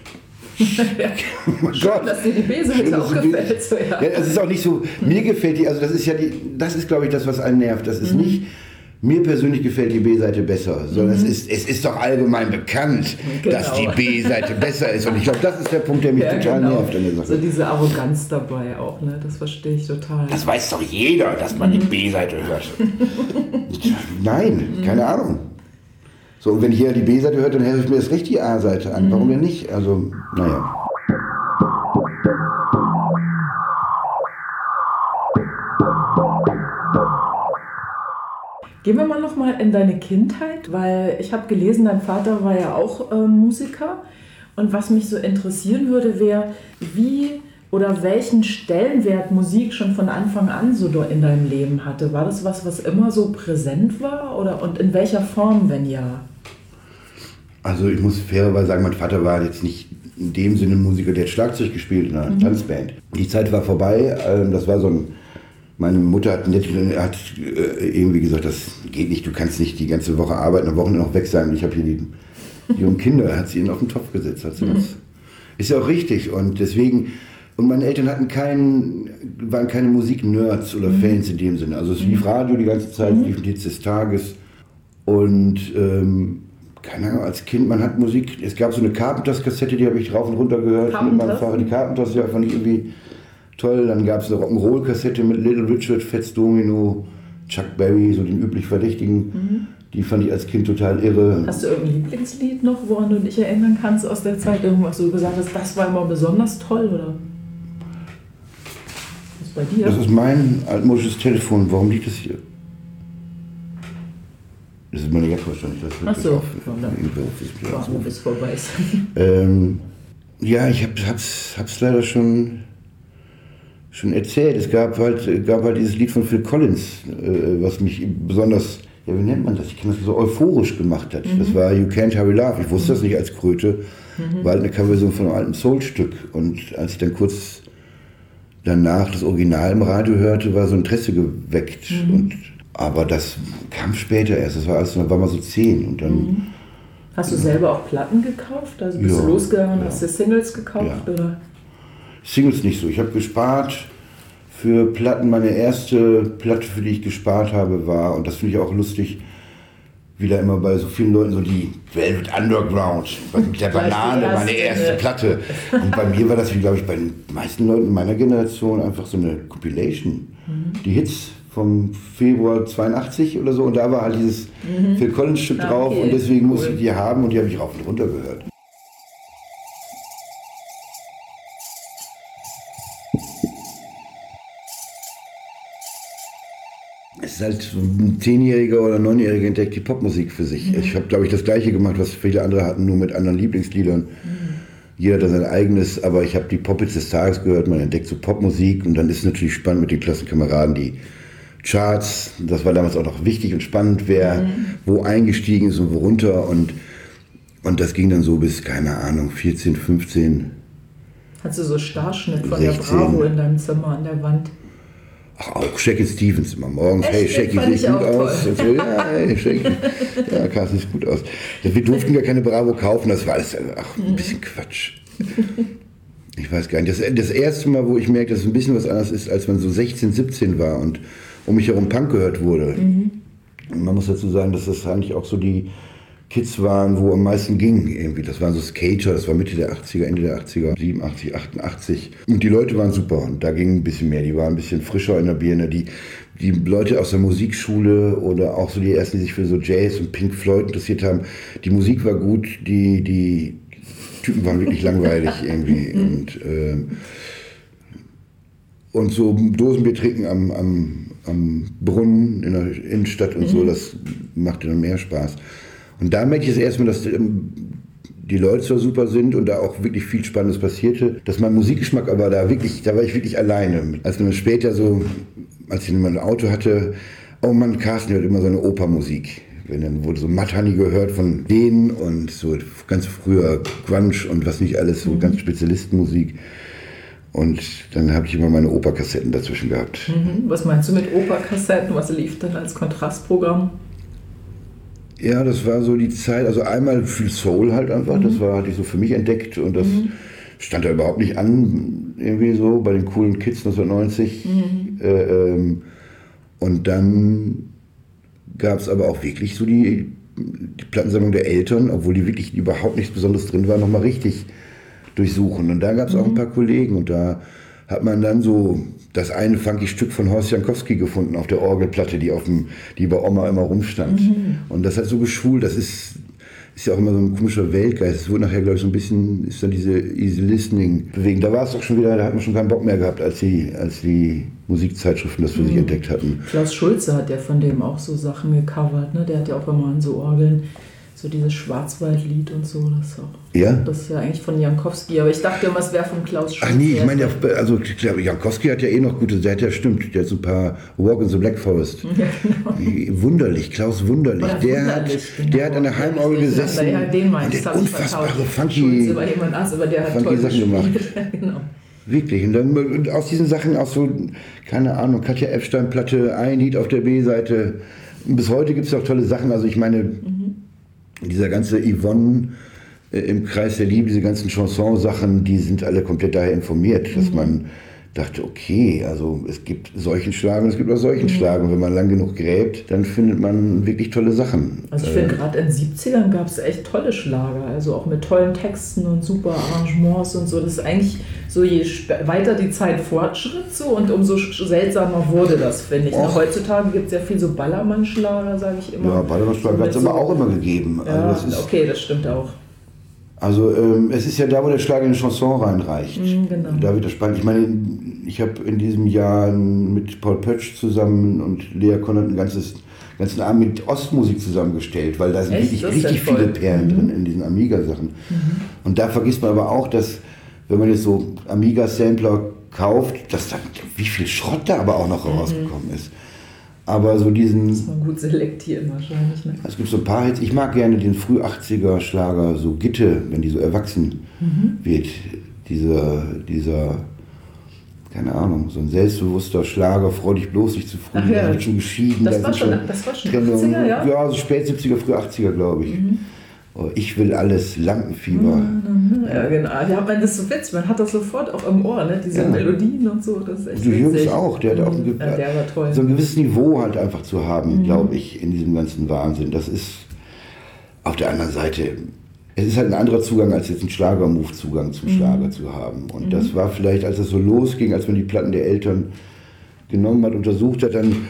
Oh Schön, Gott. Dass dir die B-Seite auch gefällt. So, ja. Ja, das ist auch nicht so, mir gefällt die, also das ist ja die, das ist glaube ich das, was einen nervt. Das ist mhm. nicht, mir persönlich gefällt die B-Seite besser, sondern mhm. es, ist, es ist doch allgemein bekannt, genau. dass die B-Seite besser ist. Und ich glaube, das ist der Punkt, der mich ja, total genau. nervt an der Sache. So diese Arroganz dabei auch, ne? Das verstehe ich total. Das weiß doch jeder, dass man mhm. die B-Seite hört. Nein, keine Ahnung. So, und wenn jeder die B-Seite hört, dann höre ich mir das recht die A-Seite an. Mhm. Warum denn nicht? Also, naja. Gehen wir mal noch mal in deine Kindheit, weil ich habe gelesen, dein Vater war ja auch äh, Musiker. Und was mich so interessieren würde, wäre, wie oder welchen Stellenwert Musik schon von Anfang an so in deinem Leben hatte. War das was, was immer so präsent war? Oder, und in welcher Form, wenn ja? Also ich muss fairerweise sagen, mein Vater war jetzt nicht in dem Sinne ein Musiker, der hat Schlagzeug gespielt in einer mhm. Tanzband. Die Zeit war vorbei, das war so ein... Meine Mutter hat, nicht, hat äh, irgendwie gesagt, das geht nicht, du kannst nicht die ganze Woche arbeiten, am Wochenende noch weg sein. Und ich habe hier die, die jungen Kinder, hat sie ihnen auf den Topf gesetzt. Hat sie mhm. das. Ist ja auch richtig. Und deswegen, und meine Eltern hatten keinen, waren keine Musik-Nerds oder mhm. Fans in dem Sinne. Also es lief Radio die ganze Zeit, mhm. lief Hits des Tages. Und ähm, keine Ahnung, als Kind, man hat Musik, es gab so eine Carpenters-Kassette, die habe ich rauf und runter gehört Carpenters? mit meinem Vater. Die Carpenters, ja, fand ich irgendwie... toll, dann gab es eine Rock'n'Roll-Kassette mit Little Richard, Fats Domino, Chuck Berry, so den üblich Verdächtigen. Mhm. Die fand ich als Kind total irre. Hast du irgendein Lieblingslied noch, woran du dich erinnern kannst aus der Zeit? Irgendwas, wo du gesagt hast, das war immer besonders toll, oder? Was ist bei dir? Das ist mein altmodisches Telefon. Warum liegt das hier? Das ist meine Jacke wahrscheinlich. Das Ach so. Warum ist vorbei ist. ähm, ja, ich hab, hab's, hab's leider schon... schon erzählt. Es gab halt, gab halt dieses Lied von Phil Collins, äh, was mich besonders, ja wie nennt man das, ich kann das so euphorisch gemacht hat. Mhm. Das war You Can't Hurry Love. Ich wusste mhm. das nicht als Kröte, mhm. war halt eine Coverversion von einem alten Soul-Stück. Und als ich dann kurz danach das Original im Radio hörte, war so Interesse geweckt. Mhm. Und, aber das kam später erst, das war alles, da war man so zehn. Und dann, mhm. Hast du selber auch Platten gekauft? Also bist ja, du losgegangen und ja. hast dir Singles gekauft? Ja. Oder? Singles nicht so. Ich habe gespart für Platten. Meine erste Platte, für die ich gespart habe, war, und das finde ich auch lustig, wieder immer bei so vielen Leuten, so die Velvet Underground, mit der Banane, meine erste Platte. Und bei mir war das, wie glaube ich, bei den meisten Leuten meiner Generation einfach so eine Compilation. Mhm. Die Hits vom Februar zweiundachtzig oder so, und da war halt dieses mhm. Phil Collins Stück ah, drauf, okay. Und deswegen musste ich die haben und die habe ich rauf und runter gehört. Es ist halt ein Zehnjähriger oder Neunjähriger entdeckt die Popmusik für sich. Mhm. Ich habe, glaube ich, das Gleiche gemacht, was viele andere hatten, nur mit anderen Lieblingsliedern. Mhm. Jeder hat sein eigenes, aber ich habe die Pop-Hits des Tages gehört, man entdeckt so Popmusik und dann ist es natürlich spannend mit den Klassenkameraden, die Charts, das war damals auch noch wichtig und spannend, wer mhm. wo eingestiegen ist und wo runter und, und das ging dann so bis, keine Ahnung, vierzehn, fünfzehn. Hast du so Starschnitt von sechzehn. Der Bravo in deinem Zimmer an der Wand? Ach, auch Shaky Stevens immer morgens. Echt? Hey, Shaky sieht gut aus. Und so, ja, hey, Shaky. Ja, Carsten sieht gut aus. Wir durften gar keine Bravo kaufen, das war alles ach, ein bisschen Quatsch. Ich weiß gar nicht. Das, das erste Mal, wo ich merke, dass es ein bisschen was anderes ist, als man so sechzehn, siebzehn war und um mich herum Punk gehört wurde. Mhm. Und man muss dazu sagen, dass das eigentlich auch so die Kids waren, wo am meisten ging irgendwie. Das waren so Skater, das war Mitte der achtziger, Ende der achtziger, siebenundachtzig, achtundachtzig. Und die Leute waren super und da ging ein bisschen mehr. Die waren ein bisschen frischer in der Birne. Die, die Leute aus der Musikschule oder auch so die ersten, die sich für so Jazz und Pink Floyd interessiert haben, die Musik war gut, die, die Typen waren wirklich langweilig irgendwie. Und, äh, und so Dosenbier trinken am, am am Brunnen in der Innenstadt und mhm. so, das machte dann mehr Spaß. Und da merke ich das erstmal, dass ähm, die Leute zwar super sind und da auch wirklich viel Spannendes passierte, dass mein Musikgeschmack aber da wirklich, da war ich wirklich alleine. Als dann später so, als ich mein Auto hatte, oh Mann, Carsten hört immer so eine Opermusik. Wenn dann wurde so Mud Honey gehört von denen und so ganz früher Grunge und was nicht alles, so mhm. ganz Spezialistenmusik. Und dann habe ich immer meine Operkassetten dazwischen gehabt. Mhm. Was meinst du mit Operkassetten? Was lief dann als Kontrastprogramm? Ja, das war so die Zeit, also einmal viel Soul halt einfach, mhm. das war, hatte ich so für mich entdeckt und das mhm. stand da überhaupt nicht an, irgendwie so, bei den coolen Kids neunzehnhundertneunzig. Mhm. Äh, ähm, und dann gab es aber auch wirklich so die, die Plattensammlung der Eltern, obwohl die wirklich überhaupt nichts Besonderes drin war, nochmal richtig durchsuchen. Und da gab es mhm. auch ein paar Kollegen und da hat man dann so das eine funky Stück von Horst Jankowski gefunden auf der Orgelplatte, die, auf dem, die bei Oma immer rumstand. Mhm. Und das hat so geschwult, das ist, ist ja auch immer so ein komischer Weltgeist. Es wurde nachher, glaube ich, so ein bisschen, ist dann diese Easy Listening bewegen. Da war es doch schon wieder, da hat man schon keinen Bock mehr gehabt, als die, als die Musikzeitschriften das für mhm. sich entdeckt hatten. Klaus Schulze hat ja von dem auch so Sachen gecovert, ne? Der hat ja auch immer an so Orgeln so dieses Schwarzwaldlied und so, das ist, auch, ja? das ist ja eigentlich von Jankowski, aber ich dachte immer, es wäre von Klaus Schulze. Ach nee, ich meine, also ich glaube, Jankowski hat ja eh noch gute, der hat ja stimmt, der hat so ein paar Walk in the Black Forest. Ja, genau. Wunderlich, Klaus Wunderlich, Oder der, Wunderlich hat, genau. der hat an der Heimorgel gesessen. Ja, den meinst, und der unfassbare funky, Schulze war jemand anders, aber der hat funky toll Sachen gemacht. Genau. Wirklich. Und dann und aus diesen Sachen, aus so, keine Ahnung, Katja Epstein-Platte, ein Lied auf der B-Seite. Bis heute gibt es auch tolle Sachen. Also ich meine, mhm. dieser ganze Yvonne äh, im Kreis der Liebe, diese ganzen Chanson-Sachen, die sind alle komplett daher informiert, dass mhm. man dachte, okay, also es gibt solchen Schlager und es gibt auch solchen mhm. Schlager. Und wenn man lang genug gräbt, dann findet man wirklich tolle Sachen. Also ich finde, gerade in den siebzigern gab es echt tolle Schlager, also auch mit tollen Texten und super Arrangements und so. Das ist eigentlich so, je weiter die Zeit fortschritt so und umso seltsamer wurde das, finde ich. Och. Heutzutage gibt es ja viel so Ballermann-Schlager, sage ich immer. Ja, Ballermann-Schlager hat es so, aber auch immer gegeben. Ja, also das ist, okay, das stimmt auch. Also ähm, es ist ja da, wo der Schlager in eine Chanson reinreicht. Mm, genau. Da wird das spannend. Ich meine, ich habe in diesem Jahr mit Paul Pötsch zusammen und Lea Konrad einen ganzes, ganzen Abend mit Ostmusik zusammengestellt, weil da sind Echt? wirklich richtig viele Perlen mhm. drin in diesen Amiga-Sachen. Mhm. Und da vergisst man aber auch, dass, wenn man jetzt so Amiga-Sampler kauft, dass da wie viel Schrott da aber auch noch mhm. rausgekommen ist. Aber so diesen... Das muss man gut selektieren wahrscheinlich, ne? Es gibt so ein paar Hits. Ich mag gerne den Früh-achtziger-Schlager, so Gitte, wenn die so erwachsen mhm. wird. Dieser, dieser, keine Ahnung, so ein selbstbewusster Schlager, freu dich bloß nicht zu früh, Ach ja. da wird schon geschieden. Das, da war, sind schon, schon das war schon Trennung. achtziger, ja? Ja, so spät siebziger, früh achtziger, glaube ich. Mhm. Oh, ich will alles, Lampenfieber. Ja, genau. Ja, man, das ist so witzig, man hat das sofort auch im Ohr, ne? Diese ja. Melodien und so, das ist echt du witzig. Jürgens auch, der hat auch ein, ja, der war toll. so ein gewisses Niveau halt einfach zu haben, mhm. glaube ich, in diesem ganzen Wahnsinn. Das ist auf der anderen Seite, es ist halt ein anderer Zugang, als jetzt ein Schlager-Move-Zugang zum mhm. Schlager zu haben. Und mhm. das war vielleicht, als es so losging, als man die Platten der Eltern genommen hat, untersucht hat, dann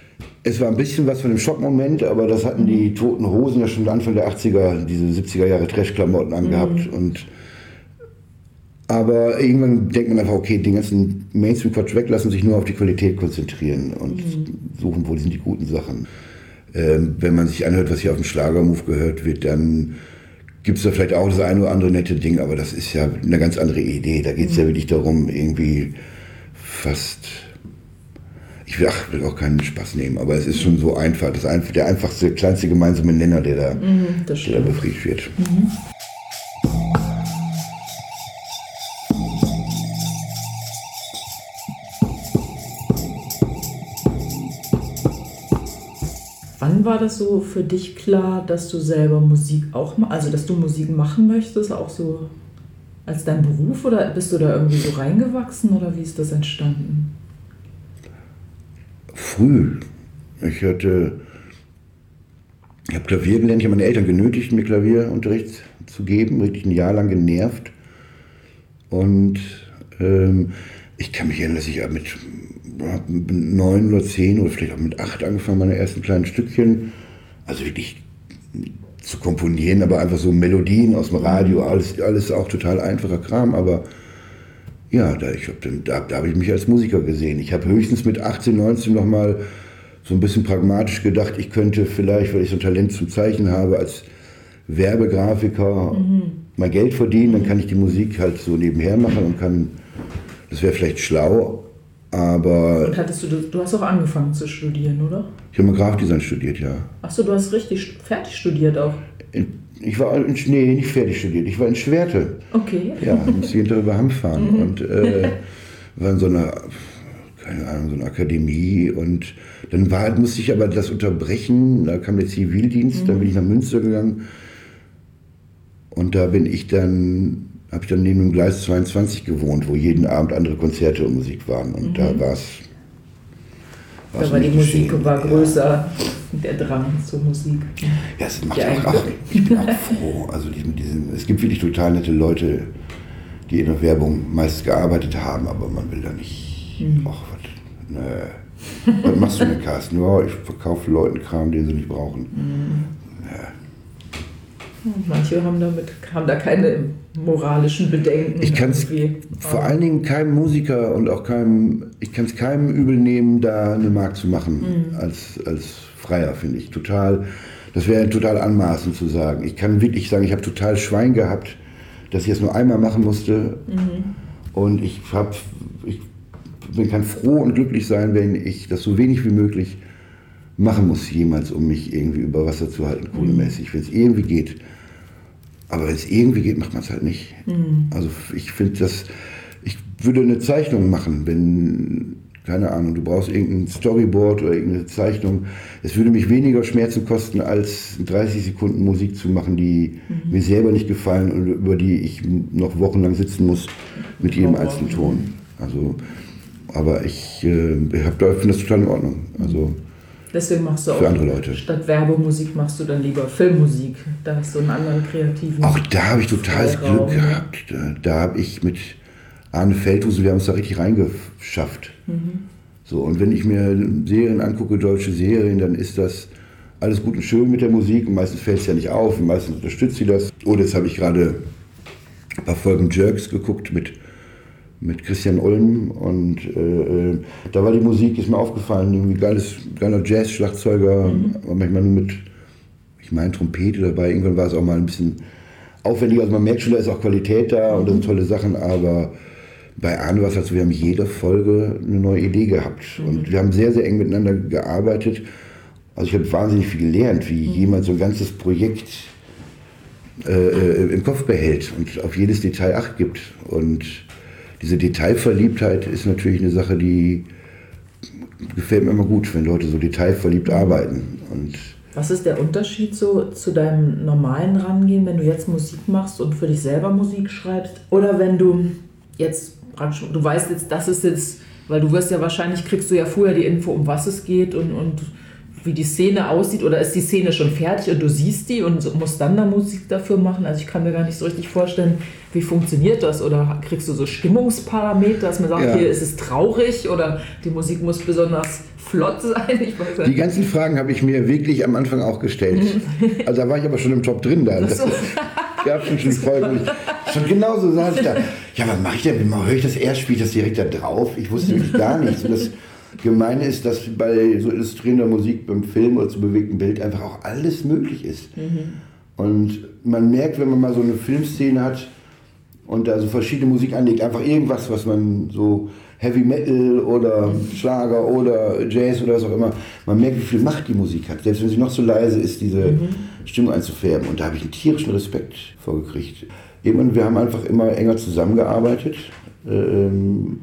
es war ein bisschen was von dem Schockmoment, aber das hatten die Toten Hosen ja schon Anfang der achtziger, diese siebziger Jahre Trash-Klamotten angehabt. Mhm. Und, aber irgendwann denkt man einfach, okay, den ganzen Mainstream-Quatsch weglassen, sich nur auf die Qualität konzentrieren und mhm. suchen, wo sind die guten Sachen. Ähm, wenn man sich anhört, was hier auf dem Schlagermove gehört wird, dann gibt es da vielleicht auch das eine oder andere nette Ding, aber das ist ja eine ganz andere Idee. Da geht es mhm. ja wirklich darum, irgendwie fast... Ich will, ach, will auch keinen Spaß nehmen, aber es ist schon so einfach. Das ist der einfachste, kleinste gemeinsame Nenner, der da, mhm, der da befriedigt wird. Mhm. Wann war das so für dich klar, dass du selber Musik auch, also dass du Musik machen möchtest, auch so als dein Beruf, oder bist du da irgendwie so reingewachsen oder wie ist das entstanden? Früh. Ich hatte, ich habe Klavier gelernt, ich habe meine Eltern genötigt, mir Klavierunterricht zu geben, richtig ein Jahr lang genervt. Und ähm, ich kann mich erinnern, dass ich mit neun oder zehn oder vielleicht auch mit acht angefangen, meine ersten kleinen Stückchen, also wirklich zu komponieren, aber einfach so Melodien aus dem Radio, alles, alles auch total einfacher Kram, aber Ja, da, ich hab dann, da, da habe ich mich als Musiker gesehen. Ich habe höchstens mit achtzehn, neunzehn nochmal so ein bisschen pragmatisch gedacht, ich könnte vielleicht, weil ich so ein Talent zum Zeichnen habe, als Werbegrafiker mhm. mal Geld verdienen, dann kann ich die Musik halt so nebenher machen und kann, das wäre vielleicht schlau, aber... Und hattest du, du hast auch angefangen zu studieren, oder? Ich habe mal Grafikdesign studiert, ja. Achso, du hast richtig fertig studiert auch? In, ich war in, nee, nicht fertig studiert, ich war in Schwerte. Okay. Ja, musste jeden Tag über Hamm fahren mhm. und äh, war in so einer, keine Ahnung, so einer Akademie und dann war, musste ich aber das unterbrechen, da kam der Zivildienst, mhm. dann bin ich nach Münster gegangen und da bin ich dann, habe ich dann neben dem Gleis zweiundzwanzig gewohnt, wo jeden Abend andere Konzerte und Musik waren und mhm. da war es... Da war die Musik war größer, ja. Der Drang zur Musik. Ja, es macht ja, auch, ach, ich bin auch froh. Also die, mit diesen, es gibt wirklich total nette Leute, die in der Werbung meist gearbeitet haben, aber man will da nicht, mhm. ach, was, ne, was machst du denn, Carsten? Ja, ich verkaufe Leuten Kram, den sie nicht brauchen. Mhm. Ja. Manche haben, damit, haben da keine moralischen Bedenken. Ich kann es vor allen Dingen keinem Musiker und auch keinem, ich kann es keinem übel nehmen, da eine Mark zu machen mhm. als, als Freier, finde ich. Total, das wäre total anmaßend zu sagen. Ich kann wirklich sagen, ich habe total Schwein gehabt, dass ich es nur einmal machen musste. Mhm. Und ich, hab, ich kann froh und glücklich sein, wenn ich das so wenig wie möglich machen muss jemals, um mich irgendwie über Wasser zu halten, kohlemäßig, wenn es irgendwie geht. Aber wenn es irgendwie geht, macht man es halt nicht. Mhm. Also ich finde das, ich würde eine Zeichnung machen, wenn, keine Ahnung, du brauchst irgendein Storyboard oder irgendeine Zeichnung. Es würde mich weniger Schmerzen kosten, als dreißig Sekunden Musik zu machen, die mhm. mir selber nicht gefallen und über die ich noch wochenlang sitzen muss mit jedem einzelnen Ton. Also, aber ich, äh, ich finde das total in Ordnung. Also, deswegen machst du auch, für andere Leute. Statt Werbemusik machst du dann lieber Filmmusik. Da hast du einen anderen kreativen... Auch da habe ich totales Glück gehabt. Da, da habe ich mit Arne Feldhusen, wir haben uns da richtig reingeschafft. Mhm. So, und wenn ich mir Serien angucke, deutsche Serien, dann ist das alles gut und schön mit der Musik. Und meistens fällt es ja nicht auf, und meistens unterstützt sie das. Oder jetzt habe ich gerade ein paar Folgen Jerks geguckt mit... mit Christian Ulm und äh, da war die Musik, ist mir aufgefallen, irgendwie geiles, geiler Jazz-Schlagzeuger, mhm. manchmal nur mit, ich meine Trompete dabei, irgendwann war es auch mal ein bisschen aufwendiger, also man merkt schon, da ist auch Qualität da und das sind tolle Sachen, aber bei Arne war es halt so, wir haben jede Folge eine neue Idee gehabt mhm. und wir haben sehr, sehr eng miteinander gearbeitet, also ich habe wahnsinnig viel gelernt, wie mhm. jemand so ein ganzes Projekt äh, im Kopf behält und auf jedes Detail Acht gibt und diese Detailverliebtheit ist natürlich eine Sache, die gefällt mir immer gut, wenn Leute so detailverliebt arbeiten. Und was ist der Unterschied so zu deinem normalen Rangehen, wenn du jetzt Musik machst und für dich selber Musik schreibst? Oder wenn du jetzt, du weißt jetzt, das ist jetzt, weil du wirst ja wahrscheinlich, kriegst du ja vorher die Info, um was es geht und, und wie die Szene aussieht, oder ist die Szene schon fertig und du siehst die und musst dann da Musik dafür machen? Also ich kann mir gar nicht so richtig vorstellen, wie funktioniert das? Oder kriegst du so Stimmungsparameter, dass man sagt, ja. hier ist es traurig oder die Musik muss besonders flott sein? Ich weiß nicht. Die ganzen Fragen habe ich mir wirklich am Anfang auch gestellt. Also da war ich aber schon im Job drin. Da so. gab schon die Folge, wo ich schon genauso saß ich da. Ja, was mache ich denn? Höre ich das erst, spiele ich das direkt da drauf? Ich wusste wirklich gar nichts. Und das Gemeine ist, dass bei so illustrierender Musik beim Film oder zu bewegtem Bild einfach auch alles möglich ist. Mhm. Und man merkt, wenn man mal so eine Filmszene hat und da so verschiedene Musik anlegt, einfach irgendwas, was man so Heavy Metal oder Schlager oder Jazz oder was auch immer, man merkt, wie viel Macht die Musik hat. Selbst wenn sie noch so leise ist, diese mhm. Stimmung einzufärben. Und da habe ich einen tierischen Respekt vorgekriegt. Eben, wir haben einfach immer enger zusammengearbeitet. Ähm,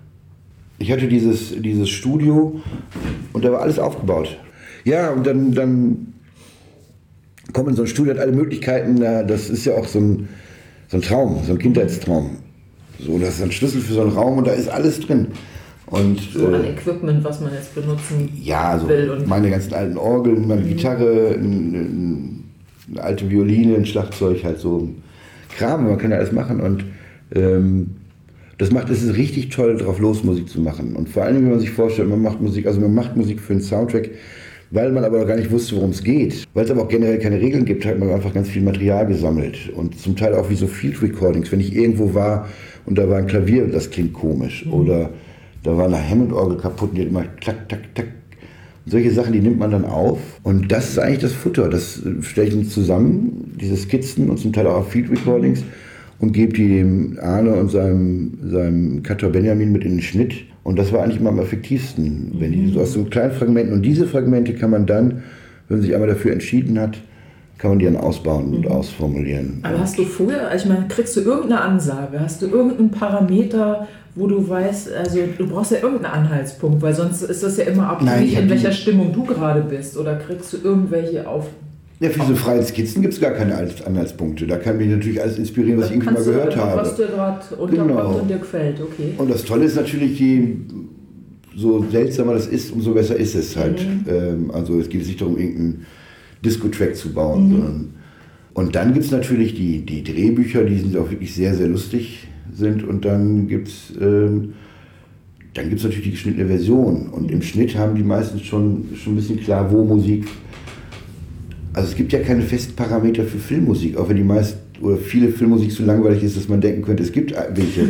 Ich hatte dieses, dieses Studio und da war alles aufgebaut. Ja, und dann, dann kommt in so ein Studio, hat alle Möglichkeiten, das ist ja auch so ein, so ein Traum, so ein Kindheitstraum. So, das ist ein Schlüssel für so einen Raum und da ist alles drin. Und, so an Equipment, was man jetzt benutzen ja, also will. Und meine ganzen alten Orgeln, meine mhm. Gitarre, eine, eine alte Violine, ein Schlagzeug, halt so Kram, man kann ja alles machen. Und ähm, das macht es ist richtig toll, drauf los Musik zu machen. Und vor allem, wenn man sich vorstellt, man macht Musik, also man macht Musik für einen Soundtrack, weil man aber noch gar nicht wusste, worum es geht. Weil es aber auch generell keine Regeln gibt, hat man einfach ganz viel Material gesammelt. Und zum Teil auch wie so Field Recordings. Wenn ich irgendwo war und da war ein Klavier, das klingt komisch. Mhm. Oder da war eine Hammond-Orgel kaputt und die hat immer klack, klack, klack. Solche Sachen, die nimmt man dann auf. Und das ist eigentlich das Futter. Das stelle ich zusammen, diese Skizzen und zum Teil auch Field Recordings, und gebe die dem Arne und seinem, seinem Cutter Benjamin mit in den Schnitt. Und das war eigentlich immer am effektivsten, wenn die so aus so kleinen Fragmenten. Und diese Fragmente kann man dann, wenn man sich einmal dafür entschieden hat, kann man die dann ausbauen und mhm. ausformulieren. Aber hast du vorher, also ich meine, kriegst du irgendeine Ansage, hast du irgendeinen Parameter, wo du weißt, also du brauchst ja irgendeinen Anhaltspunkt, weil sonst ist das ja immer abhängig, in welcher Stimmung du gerade bist, oder kriegst du irgendwelche auf... Ja, für diese freien Skizzen gibt es gar keine Anhaltspunkte. Da kann mich natürlich alles inspirieren, was ich irgendwie mal gehört habe. Was dir gerade unterkommt genau. und dir gefällt, okay. Und das Tolle ist natürlich, je so seltsamer das ist, umso besser ist es halt. Mhm. Ähm, also es geht nicht darum, irgendeinen Disco-Track zu bauen. Mhm. Sondern und dann gibt es natürlich die, die Drehbücher, die sind auch wirklich sehr, sehr lustig sind. Und dann gibt es ähm, dann gibt's natürlich die geschnittene Version. Und im Schnitt haben die meistens schon, schon ein bisschen klar, wo Musik... Also es gibt ja keine festen Parameter für Filmmusik, auch wenn die meisten oder viele Filmmusik so langweilig ist, dass man denken könnte, es gibt welche.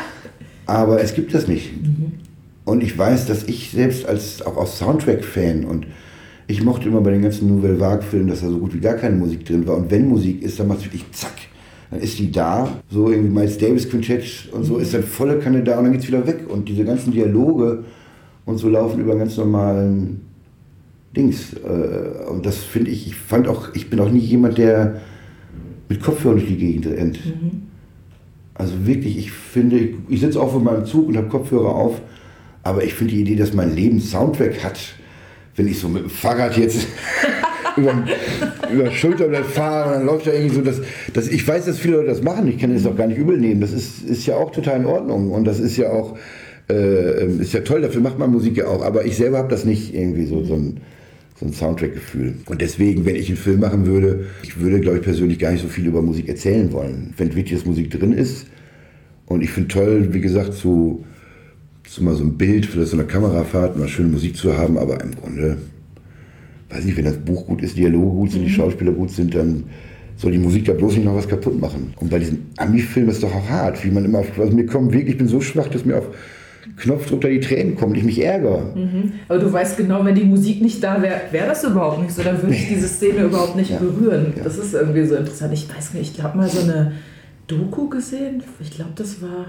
Aber es gibt das nicht. Mhm. Und ich weiß, dass ich selbst als auch als Soundtrack-Fan, und ich mochte immer bei den ganzen Nouvelle Vague-Filmen, dass da so gut wie gar keine Musik drin war. Und wenn Musik ist, dann macht es wirklich zack. Dann ist die da, so irgendwie Miles Davis Quintett und so, ist dann volle Kanne da und dann geht es wieder weg. Und diese ganzen Dialoge und so laufen über einen ganz normalen Dings. Und das finde ich, ich fand auch, ich bin auch nie jemand, der mit Kopfhörern durch die Gegend rennt. Mhm. Also wirklich, ich finde, ich, ich sitze auch in meinem Zug und habe Kopfhörer auf, aber ich finde die Idee, dass mein Leben Soundtrack hat, wenn ich so mit dem Fahrrad jetzt über, über Schulterblatt fahre, dann läuft da irgendwie so, dass, dass ich weiß, dass viele Leute das machen, ich kann das auch gar nicht übel nehmen, das ist, ist ja auch total in Ordnung und das ist ja auch, äh, ist ja toll, dafür macht man Musik ja auch, aber ich selber habe das nicht irgendwie so, so ein so ein Soundtrack-Gefühl. Und deswegen, wenn ich einen Film machen würde, ich würde, glaube ich, persönlich gar nicht so viel über Musik erzählen wollen. Wenn wichtig, dass Musik drin ist. Und ich finde toll, wie gesagt, so, so mal so ein Bild für so eine Kamerafahrt, mal schöne Musik zu haben, aber im Grunde, weiß nicht, wenn das Buch gut ist, Dialoge gut sind, mhm. die Schauspieler gut sind, dann soll die Musik da bloß nicht noch was kaputt machen. Und bei diesem Ami-Film ist es doch auch hart, wie man immer auf, also mir kommt wirklich, ich bin so schwach, dass mir auf Knopfdruck da die Tränen kommen, ich mich ärgere. Mhm. Aber du weißt genau, wenn die Musik nicht da wäre, wäre das überhaupt nicht so, dann würde ich diese Szene überhaupt nicht ja. berühren. Ja. Das ist irgendwie so interessant. Ich weiß nicht, ich habe mal so eine Doku gesehen, ich glaube, das war...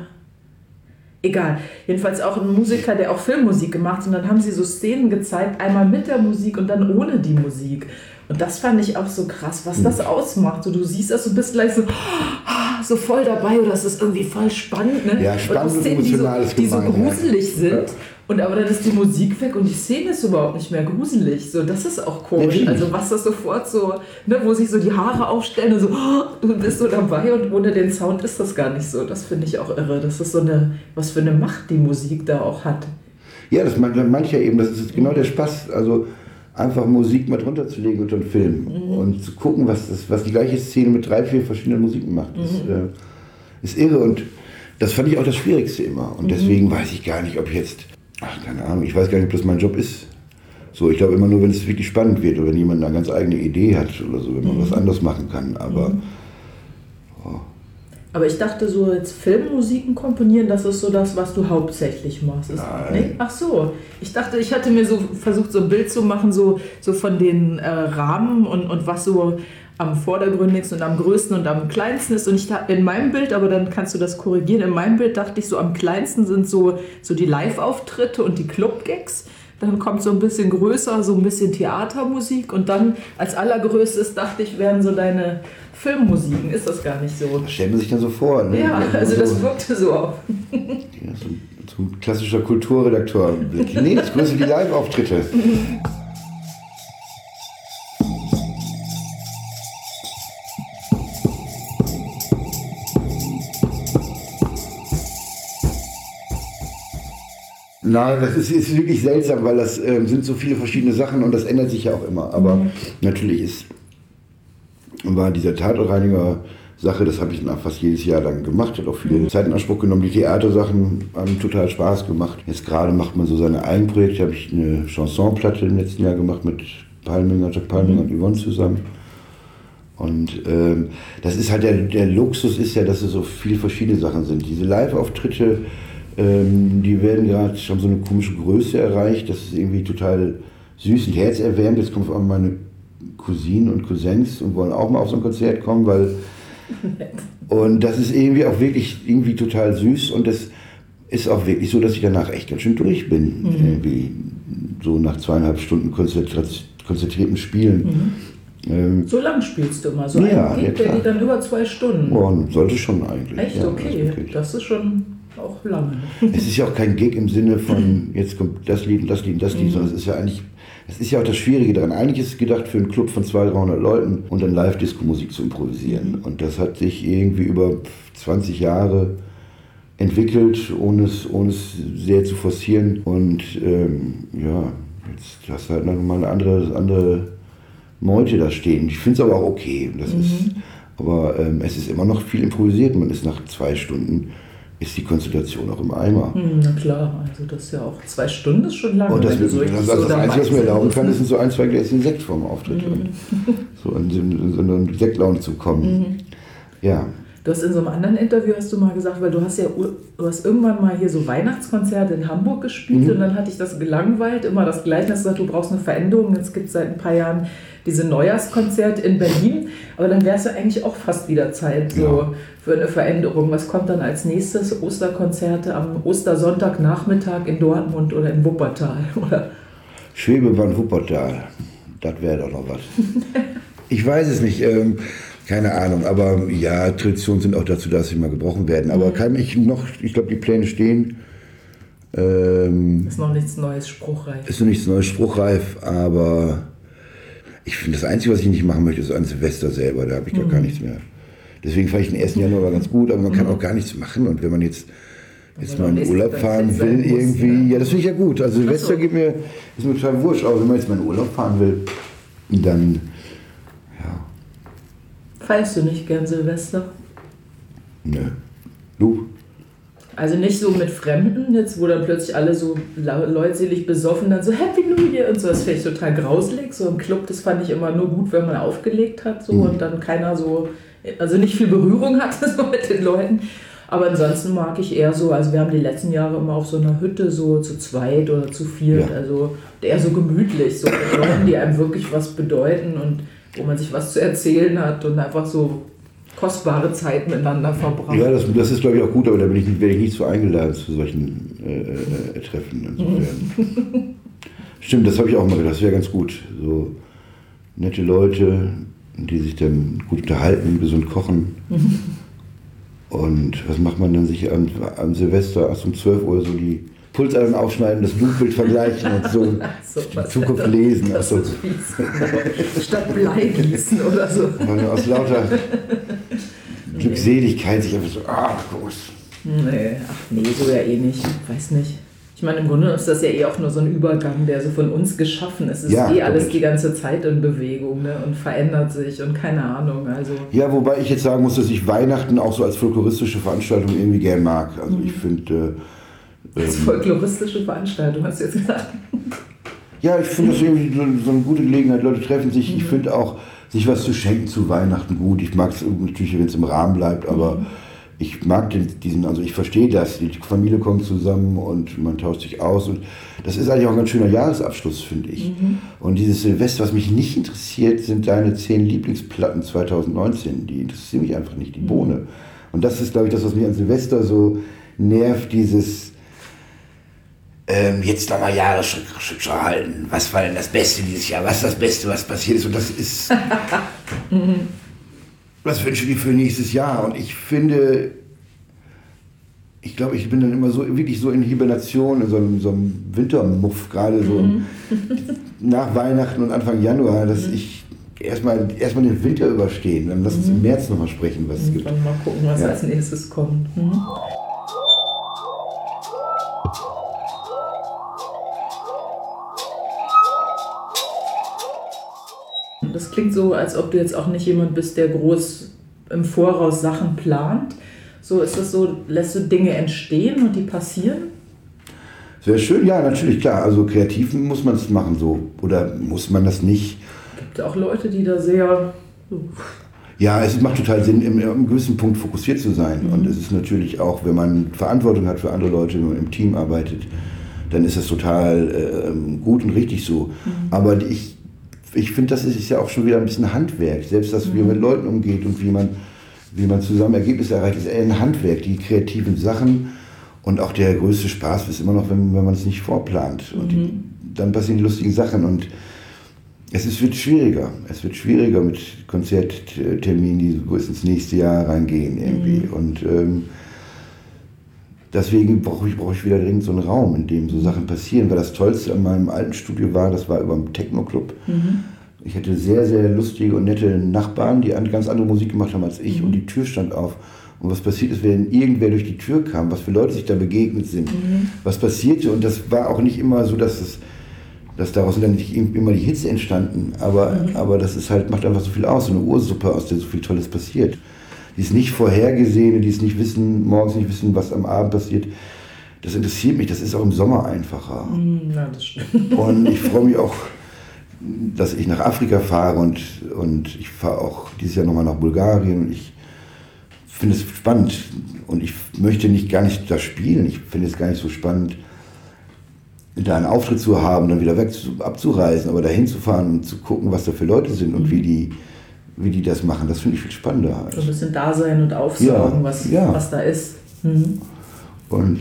Egal, jedenfalls auch ein Musiker, der auch Filmmusik gemacht hat, und dann haben sie so Szenen gezeigt, einmal mit der Musik und dann ohne die Musik. Und das fand ich auch so krass, was das ausmacht. So, du siehst das, du bist gleich so, so voll dabei, oder es ist irgendwie voll spannend. Ne? Ja, spannend und Szenen, die so, die so gruselig sind. Ja. Und aber dann ist die Musik weg und die Szene ist überhaupt nicht mehr gruselig. So, das ist auch komisch. Also was das sofort so, ne, wo sich so die Haare aufstellen und so, du bist so dabei und ohne den Sound ist das gar nicht so. Das finde ich auch irre. Das ist so eine, was für eine Macht die Musik da auch hat. Ja, das meint mancher eben, das ist genau der Spaß. Also einfach Musik mal drunter zu legen unter einen Film mhm. und zu gucken, was, das, was die gleiche Szene mit drei, vier verschiedenen Musiken macht. Das mhm. äh, ist irre und das fand ich auch das Schwierigste immer. Und mhm. deswegen weiß ich gar nicht, ob jetzt, ach keine Ahnung, ich weiß gar nicht, ob das mein Job ist. So, ich glaube immer nur, wenn es wirklich spannend wird oder wenn jemand eine ganz eigene Idee hat oder so, wenn man mhm. was anderes machen kann. Aber mhm. oh. Aber ich dachte so, jetzt Filmmusiken komponieren, das ist so das, was du hauptsächlich machst. Ist, nee? Ach so, ich dachte, ich hatte mir so versucht, so ein Bild zu machen, so, so von den äh, Rahmen und, und was so am vordergründigsten und am größten und am kleinsten ist. Und ich in meinem Bild, aber dann kannst du das korrigieren, in meinem Bild dachte ich so, am kleinsten sind so, so die Live-Auftritte und die Club-Gags. Dann kommt so ein bisschen größer, so ein bisschen Theatermusik. Und dann als allergrößtes, dachte ich, wären so deine Filmmusiken. Ist das gar nicht so? Das stellt man sich dann so vor. Ne? Ja, also das wirkte so auf. Ja, so, so ein klassischer Kulturredakteur. Nee, das größte die Live-Auftritte. Nein, das ist, ist wirklich seltsam, weil das äh, sind so viele verschiedene Sachen und das ändert sich ja auch immer. Aber mhm. natürlich ist, war dieser Tatortreiniger-Sache, das habe ich dann fast jedes Jahr lang gemacht, hat auch viel mhm. Zeit in Anspruch genommen. Die Theatersachen haben total Spaß gemacht. Jetzt gerade macht man so seine eigenen Projekte, habe ich eine Chansonplatte im letzten Jahr gemacht mit Palminger, Jack Palminger mhm. und Yvonne zusammen. Und ähm, das ist halt der, der Luxus ist ja, dass es so viele verschiedene Sachen sind. Diese Live-Auftritte, ähm, die werden gerade schon so eine komische Größe erreicht. Das ist irgendwie total süß und herzerwärmend. Jetzt kommen vor allem meine Cousinen und Cousins und wollen auch mal auf so ein Konzert kommen, weil und das ist irgendwie auch wirklich irgendwie total süß und das ist auch wirklich so, dass ich danach echt ganz schön durch bin. Mhm. Irgendwie so nach zweieinhalb Stunden konzentrierten Spielen. Mhm. Ähm, so lang spielst du immer, so ja, ein Gig, ja, der geht dann über zwei Stunden. Oh, sollte schon eigentlich. Echt? Ja, okay, das, das ist schon auch lang. Es ist ja auch kein Gig im Sinne von, jetzt kommt das Lied und das Lied und das Lied, mhm. sondern es ist ja eigentlich, es ist ja auch das Schwierige daran. Eigentlich ist es gedacht für einen Club von zweihundert, dreihundert Leuten und dann Live-Disco-Musik zu improvisieren. Mhm. Und das hat sich irgendwie über zwanzig Jahre entwickelt, ohne es, ohne es sehr zu forcieren. Und ähm, ja, jetzt hast du halt noch mal eine andere, andere Meute da stehen. Ich finde es aber auch okay. Das mhm. ist, aber ähm, es ist immer noch viel improvisiert. Man ist nach zwei Stunden, ist die Konzentration auch im Eimer. Mhm, na klar, also das ist ja auch zwei Stunden ist schon lange. Und das, das, so das, das, so das Einzige, was ich mir erlauben kann, ist so ein, zwei Gläschen Sekt vorm Auftritt. Mhm. So in, in, so eine Sektlaune zu kommen. Mhm. Ja. Du hast in so einem anderen Interview hast du mal gesagt, weil du hast ja du hast irgendwann mal hier so Weihnachtskonzerte in Hamburg gespielt mhm. und dann hatte ich das gelangweilt, immer das Gleiche, hast gesagt, du brauchst eine Veränderung. Jetzt gibt es seit ein paar Jahren diese Neujahrskonzerte in Berlin, aber dann wäre es ja eigentlich auch fast wieder Zeit so ja. für eine Veränderung. Was kommt dann als nächstes? Osterkonzerte am Ostersonntagnachmittag in Dortmund oder in Wuppertal? Oder? Schwebebahn Wuppertal, das wäre doch noch was. Ich weiß es nicht. Ähm, Keine Ahnung, aber ja, Traditionen sind auch dazu, dass sie mal gebrochen werden. Aber mhm. kann ich noch, ich glaube, die Pläne stehen. Ähm, ist noch nichts Neues spruchreif. Ist noch nichts Neues spruchreif, aber ich finde, das Einzige, was ich nicht machen möchte, ist an Silvester selber. Da habe ich mhm. doch gar nichts mehr. Deswegen fand ich den ersten Januar aber ganz gut, aber man kann mhm. auch gar nichts machen. Und wenn man jetzt, jetzt mal in den Urlaub fahren will, muss, irgendwie, ja, ja das finde ich ja gut. Also Silvester so. geht mir, ist mir total wurscht, aber wenn man jetzt mal in den Urlaub fahren will, dann, ja. Feierst du nicht gern Silvester? Nö. Du? Also nicht so mit Fremden, jetzt wo dann plötzlich alle so leutselig besoffen dann so Happy New Year und so, das finde ich total grauselig. So im Club, das fand ich immer nur gut, wenn man aufgelegt hat so mhm. und dann keiner so, also nicht viel Berührung hatte so mit den Leuten. Aber ansonsten mag ich eher so, also wir haben die letzten Jahre immer auf so einer Hütte so zu zweit oder zu viert, ja. also eher so gemütlich, so mit Leuten, die einem wirklich was bedeuten und wo man sich was zu erzählen hat und einfach so kostbare Zeit miteinander verbracht. Ja, das, das ist glaube ich auch gut, aber da bin ich, werde ich nicht so eingeladen zu solchen äh, äh, Treffen. Insofern. Stimmt, das habe ich auch mal gedacht, das wäre ganz gut. So nette Leute, die sich dann gut unterhalten, gesund kochen. Und was macht man dann sich am, am Silvester, erst um zwölf Uhr so die Pulsadern aufschneiden, das Blutbild vergleichen und so, so die Zukunft lesen. Das so. Statt Blei gießen oder so. Aus lauter Glückseligkeit sich einfach so, ah, groß. Nee, ach nee, so ja eh nicht, weiß nicht. Ich meine, im Grunde ist das ja eh auch nur so ein Übergang, der so von uns geschaffen ist. Es ist ja, eh alles die ganze Zeit in Bewegung, ne? Und verändert sich und keine Ahnung. Also. Ja, wobei ich jetzt sagen muss, dass ich Weihnachten auch so als folkloristische Veranstaltung irgendwie gern mag. Also mhm. ich finde... Äh, als folkloristische Veranstaltung, hast du jetzt gesagt? Ja, ich finde das irgendwie so, so eine gute Gelegenheit. Leute treffen sich. Mhm. Ich finde auch, sich was zu schenken zu Weihnachten gut. Ich mag es natürlich, wenn es im Rahmen bleibt, aber... Mhm. Ich mag den, diesen, also ich verstehe das, die Familie kommt zusammen und man tauscht sich aus und das ist eigentlich auch ein ganz schöner Jahresabschluss, finde ich. Mhm. Und dieses Silvester, was mich nicht interessiert, sind deine zehn Lieblingsplatten zwanzig neunzehn, die interessieren mich einfach nicht, die Bohne. Mhm. Und das ist, glaube ich, das, was mich an Silvester so nervt, dieses ähm, jetzt nochmal Jahresrückschau halten, was war denn das Beste dieses Jahr, was ist das Beste, was passiert ist und das ist... mhm. Was wünsche ich dir für nächstes Jahr? Und ich finde, ich glaube, ich bin dann immer so wirklich so in Hibernation, in so einem, so einem Wintermuff, gerade so mhm. nach Weihnachten und Anfang Januar, dass mhm. ich erstmal erstmal den Winter überstehen. Dann lass uns mhm. im März nochmal sprechen, was mhm. es gibt. Dann mal gucken, was ja. als nächstes kommt. Mhm. Das klingt so, als ob du jetzt auch nicht jemand bist, der groß im Voraus Sachen plant. So ist das so, lässt du Dinge entstehen und die passieren? Sehr schön, ja, natürlich, klar. Also kreativ muss man es machen so. Oder muss man das nicht? Es gibt auch Leute, die da sehr Ja, es macht total Sinn, im, im gewissen Punkt fokussiert zu sein. Mhm. Und es ist natürlich auch, wenn man Verantwortung hat für andere Leute, wenn man im Team arbeitet, dann ist das total äh, gut und richtig so. Mhm. Aber ich, ich finde, das ist ja auch schon wieder ein bisschen Handwerk. Selbst, dass mhm. wie man mit Leuten umgeht und wie man, wie man zusammen Ergebnisse erreicht, ist eher ein Handwerk. Die kreativen Sachen und auch der größte Spaß ist immer noch, wenn, wenn man es nicht vorplant. Und die, dann passieren die lustigen Sachen und es ist, wird schwieriger. Es wird schwieriger mit Konzertterminen, die bis ins nächste Jahr reingehen irgendwie. Mhm. Und ähm, deswegen brauche ich, brauch ich wieder dringend so einen Raum, in dem so Sachen passieren. Weil das Tollste an meinem alten Studio war, das war über dem Techno-Club. Mhm. Ich hatte sehr, sehr lustige und nette Nachbarn, die ganz andere Musik gemacht haben als ich. Mhm. Und die Tür stand auf. Und was passiert ist, wenn irgendwer durch die Tür kam, was für Leute sich da begegnet sind, mhm. was passierte. Und das war auch nicht immer so, dass es, dass daraus dann nicht immer die Hits entstanden. Aber, mhm. aber das ist halt, macht einfach so viel aus, so eine Ursuppe, aus der so viel Tolles passiert. Die ist nicht vorhergesehene, die ist nicht wissen, morgens nicht wissen, was am Abend passiert. Das interessiert mich, das ist auch im Sommer einfacher. Mhm, ja, das stimmt. Und ich freue mich auch, dass ich nach Afrika fahre und, und ich fahre auch dieses Jahr nochmal nach Bulgarien. Und ich finde es spannend und ich möchte nicht gar nicht da spielen. Ich finde es gar nicht so spannend, da einen Auftritt zu haben, dann wieder weg zu, abzureisen, aber dahin zu fahren und zu gucken, was da für Leute sind und mhm. wie die, wie die das machen. Das finde ich viel spannender. Halt. So ein bisschen da sein und aufsaugen, ja, was, ja. was da ist. Mhm. Und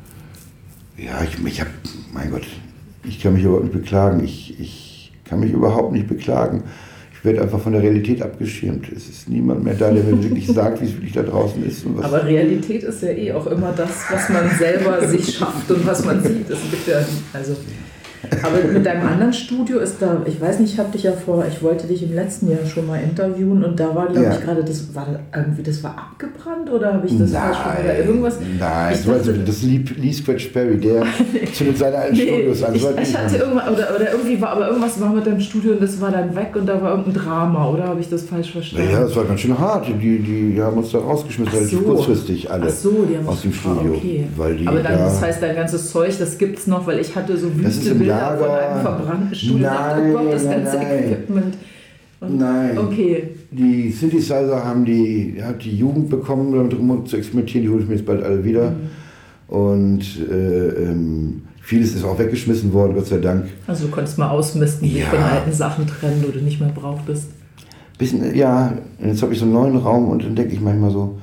ja, ich, ich habe, mein Gott, ich kann mich überhaupt nicht beklagen. Ich, ich kann mich überhaupt nicht beklagen. Ich werde einfach von der Realität abgeschirmt. Es ist niemand mehr da, der mir wirklich sagt, wie es wirklich da draußen ist. Und was aber Realität ist ja eh auch immer das, was man selber sich schafft und was man sieht. Es gibt ja, also, aber mit deinem anderen Studio ist da, ich weiß nicht, ich habe dich ja vor, ich wollte dich im letzten Jahr schon mal interviewen und da war, glaube ja. ich, gerade, das war irgendwie, das war abgebrannt oder habe ich das falsch gemacht oder irgendwas? Nein, ich dachte, das ist Lee, Lee Scratch Perry, der zündet seine alten nee, Studios an. Ich, ich hatte irgendwas, oder, oder irgendwie war, aber irgendwas war mit deinem Studio und das war dann weg und da war irgendein Drama, oder habe ich das falsch verstanden? Ja, das war ganz schön hart. Die, die, die haben uns da rausgeschmissen, so. kurzfristig alle. Ach so, die haben aus dem Studio. Ah, okay. Weil die aber dann, da, das heißt, dein ganzes Zeug, das gibt's noch, weil ich hatte so wüste Bilder Lager. von einem verbrannten Studio. Nein, oh Gott, das nein, ganze nein. Equipment. Und, nein. Okay. Die Synthesizer haben die, hat die Jugend bekommen, damit rum zu experimentieren. Die hole ich mir jetzt bald alle wieder. Mhm. Und äh, ähm, vieles ist auch weggeschmissen worden, Gott sei Dank. Also du konntest mal ausmisten, dich ja. von alten Sachen trennen, die du nicht mehr brauchtest. Bisschen, ja, jetzt habe ich so einen neuen Raum und dann denke ich manchmal so,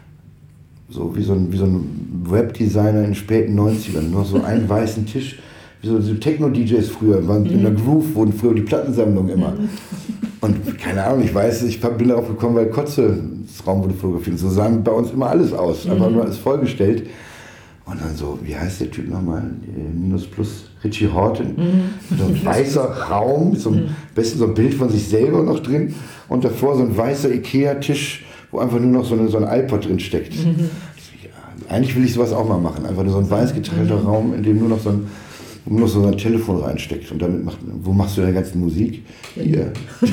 so wie so ein, wie so ein Webdesigner in den späten neunzigern, nur so einen weißen Tisch. Wie so, so Techno-D Js früher, waren mhm. in der Groove wurden früher die Plattensammlungen immer. Mhm. Und keine Ahnung, ich weiß, ich bin darauf gekommen, weil Kotze, das Raum wurde fotografiert. So sahen bei uns immer alles aus, mhm. einfach nur alles vollgestellt. Und dann so, wie heißt der Typ nochmal? Minus Plus, Richie Horton. Mhm. So ein weißer Raum, mit so einem, mhm. besten so ein Bild von sich selber noch drin. Und davor so ein weißer Ikea-Tisch, wo einfach nur noch so, eine, so ein iPod drin steckt. Mhm. Ja, eigentlich will ich sowas auch mal machen. Einfach nur so ein weiß geteilter mhm. Raum, in dem nur noch so ein wo man noch so ein Telefon reinsteckt und damit macht, wo machst du deine ganze Musik? Hier.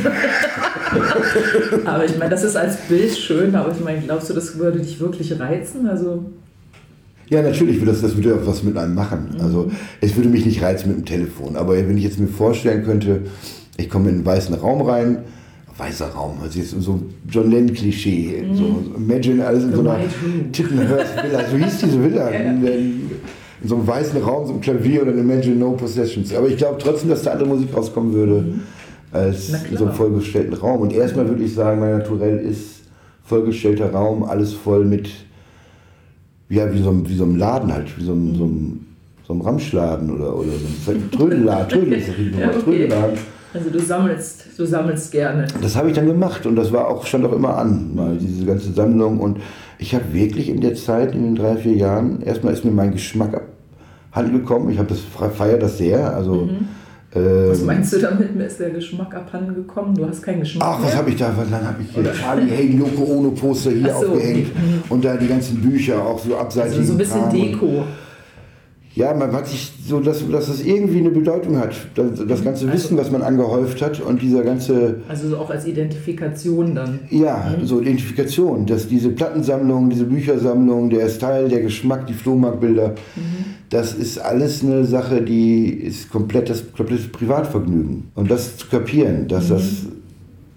Aber ich meine, das ist als Bild schön, aber ich meine, glaubst du, das würde dich wirklich reizen? Also ja, natürlich, das, das würde auch was mit einem machen. Mhm. Also es würde mich nicht reizen mit dem Telefon, aber wenn ich jetzt mir vorstellen könnte, ich komme in einen weißen Raum rein, weißer Raum, also jetzt so ein John Lennon-Klischee, mhm. so Imagine alles in The so einer Tittenhurst-Villa, so hieß diese Villa. Ja. In, in, in so einem weißen Raum, so ein Klavier oder ein Imagine No Possessions. Aber ich glaube trotzdem, dass da andere Musik rauskommen würde, mhm. als in so einem vollgestellten Raum. Und erstmal würde ich sagen, mein Naturell ist vollgestellter Raum, alles voll mit, ja, wie so, einem, wie so einem Laden halt, wie so einem, so einem, so einem Ramschladen oder, oder so einem Trödelladen. Trödel ist das ja, okay. Trödelladen. Also du sammelst, du sammelst gerne. Das habe ich dann gemacht und das war auch, stand auch immer an, mal diese ganze Sammlung. Und ich habe wirklich in der Zeit, in den drei, vier Jahren, erstmal ist mir mein Geschmack abhanden gekommen. Ich habe das, feiere das sehr. Also, mhm. ähm, was meinst du damit, mir ist der Geschmack abhanden gekommen? Du hast keinen Geschmack Ach, mehr? was habe ich da? Dann habe ich hier Charlie Hayden, Yoko Ono Poster hier so, aufgehängt okay. und da die ganzen Bücher auch so abseitig. Also so ein bisschen Kram. Deko. Ja, man hat sich so, dass, dass das irgendwie eine Bedeutung hat. Das, das ganze Wissen, also, was man angehäuft hat und dieser ganze... Also so auch als Identifikation dann. Ja, mhm. so Identifikation. Dass diese Plattensammlung, diese Büchersammlung, der Style, der Geschmack, die Flohmarktbilder, mhm. das ist alles eine Sache, die ist komplett das komplettes Privatvergnügen. Und das zu kapieren, dass mhm. das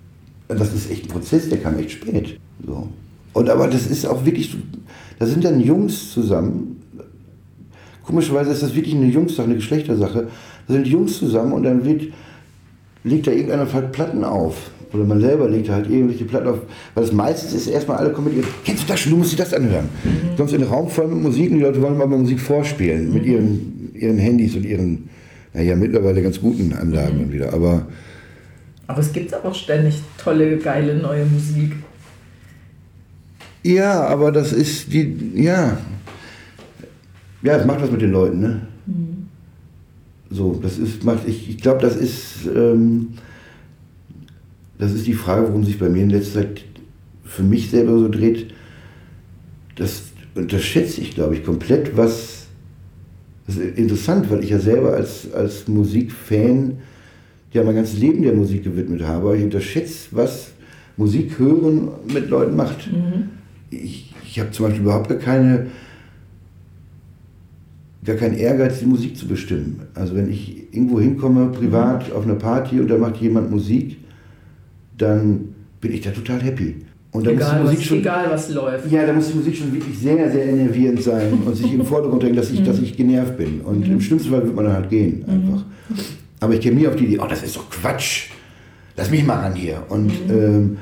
das ist echt ein Prozess, der kam echt spät. So. Und aber das ist auch wirklich, da sind dann Jungs zusammen, komischerweise ist das wirklich eine Jungssache, eine Geschlechtersache, da sind Jungs zusammen und dann wird, legt da irgendeiner halt Platten auf. Oder man selber legt halt irgendwelche Platten auf, weil das meistens ist erstmal alle kommen mit ihren, kennst du das schon, du musst dir das anhören. Mhm. Kommst in den Raum voll mit Musik und die Leute wollen mal Musik vorspielen, mhm. mit ihren, ihren Handys und ihren, naja, mittlerweile ganz guten Anlagen mhm. wieder, aber... Aber es gibt auch ständig tolle, geile, neue Musik. Ja, aber das ist die, ja, ja, es macht was mit den Leuten, ne? Mhm. So, das ist, macht, ich, ich glaube, das ist, ähm, das ist die Frage, worum sich bei mir in letzter Zeit für mich selber so dreht. Das unterschätze ich, glaube ich, komplett, was, das ist interessant, weil ich ja selber als, als Musikfan ja mein ganzes Leben der Musik gewidmet habe. Ich unterschätze, was Musik hören mit Leuten macht. Mhm. Ich, ich habe zum Beispiel überhaupt gar keine, gar keinen Ehrgeiz, die Musik zu bestimmen. Also wenn ich irgendwo hinkomme, privat, auf einer Party und da macht jemand Musik, dann bin ich da total happy. Und da egal, muss die Musik was, schon, egal was läuft. Ja, da muss die Musik schon wirklich sehr, sehr enervierend sein und sich im Vordergrund drängen, dass ich, dass ich genervt bin. Und mhm. im schlimmsten Fall wird man dann halt gehen, einfach. Mhm. Aber ich käme nie auf die Idee, oh, das ist doch Quatsch, lass mich mal ran hier. Und mhm. ähm,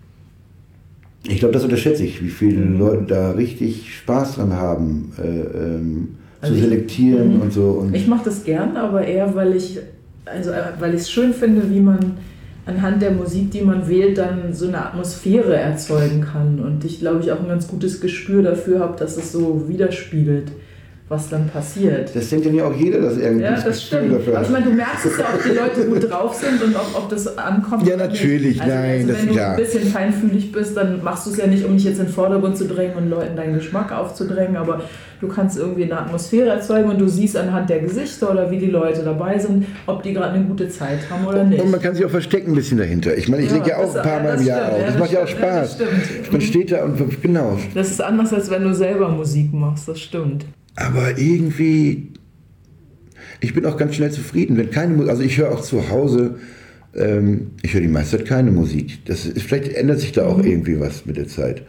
ich glaube, das unterschätze ich, wie viele mhm. Leute da richtig Spaß dran haben, äh, ähm, also zu selektieren ich, und so. Und ich mache das gern, aber eher, weil ich also, weil ich es schön finde, wie man anhand der Musik, die man wählt, dann so eine Atmosphäre erzeugen kann. Und ich glaube, ich auch ein ganz gutes Gespür dafür habe, dass es so widerspiegelt, was dann passiert. Das denkt ja auch jeder, dass er irgendwie ja, das stimmt. Dafür hat. Ich meine, du merkst es ja, ob die Leute gut drauf sind und ob, ob das ankommt. Ja, natürlich, also, nein. Also, das wenn du klar. ein bisschen feinfühlig bist, dann machst du es ja nicht, um dich jetzt in den Vordergrund zu drängen und Leuten deinen Geschmack aufzudrängen, aber du kannst irgendwie eine Atmosphäre erzeugen und du siehst anhand der Gesichter oder wie die Leute dabei sind, ob die gerade eine gute Zeit haben oder nicht. Und man kann sich auch verstecken ein bisschen dahinter. Ich meine, ich ja, lege ja auch ein paar Mal im Jahr auf. Das, das macht ja auch Spaß. Ja, man steht da und genau. Das ist anders, als wenn du selber Musik machst, das stimmt. Aber irgendwie, ich bin auch ganz schnell zufrieden, wenn keine Musik, also ich höre auch zu Hause, ähm, ich höre die meiste Zeit keine Musik. Das ist, vielleicht ändert sich da auch mhm. irgendwie was mit der Zeit.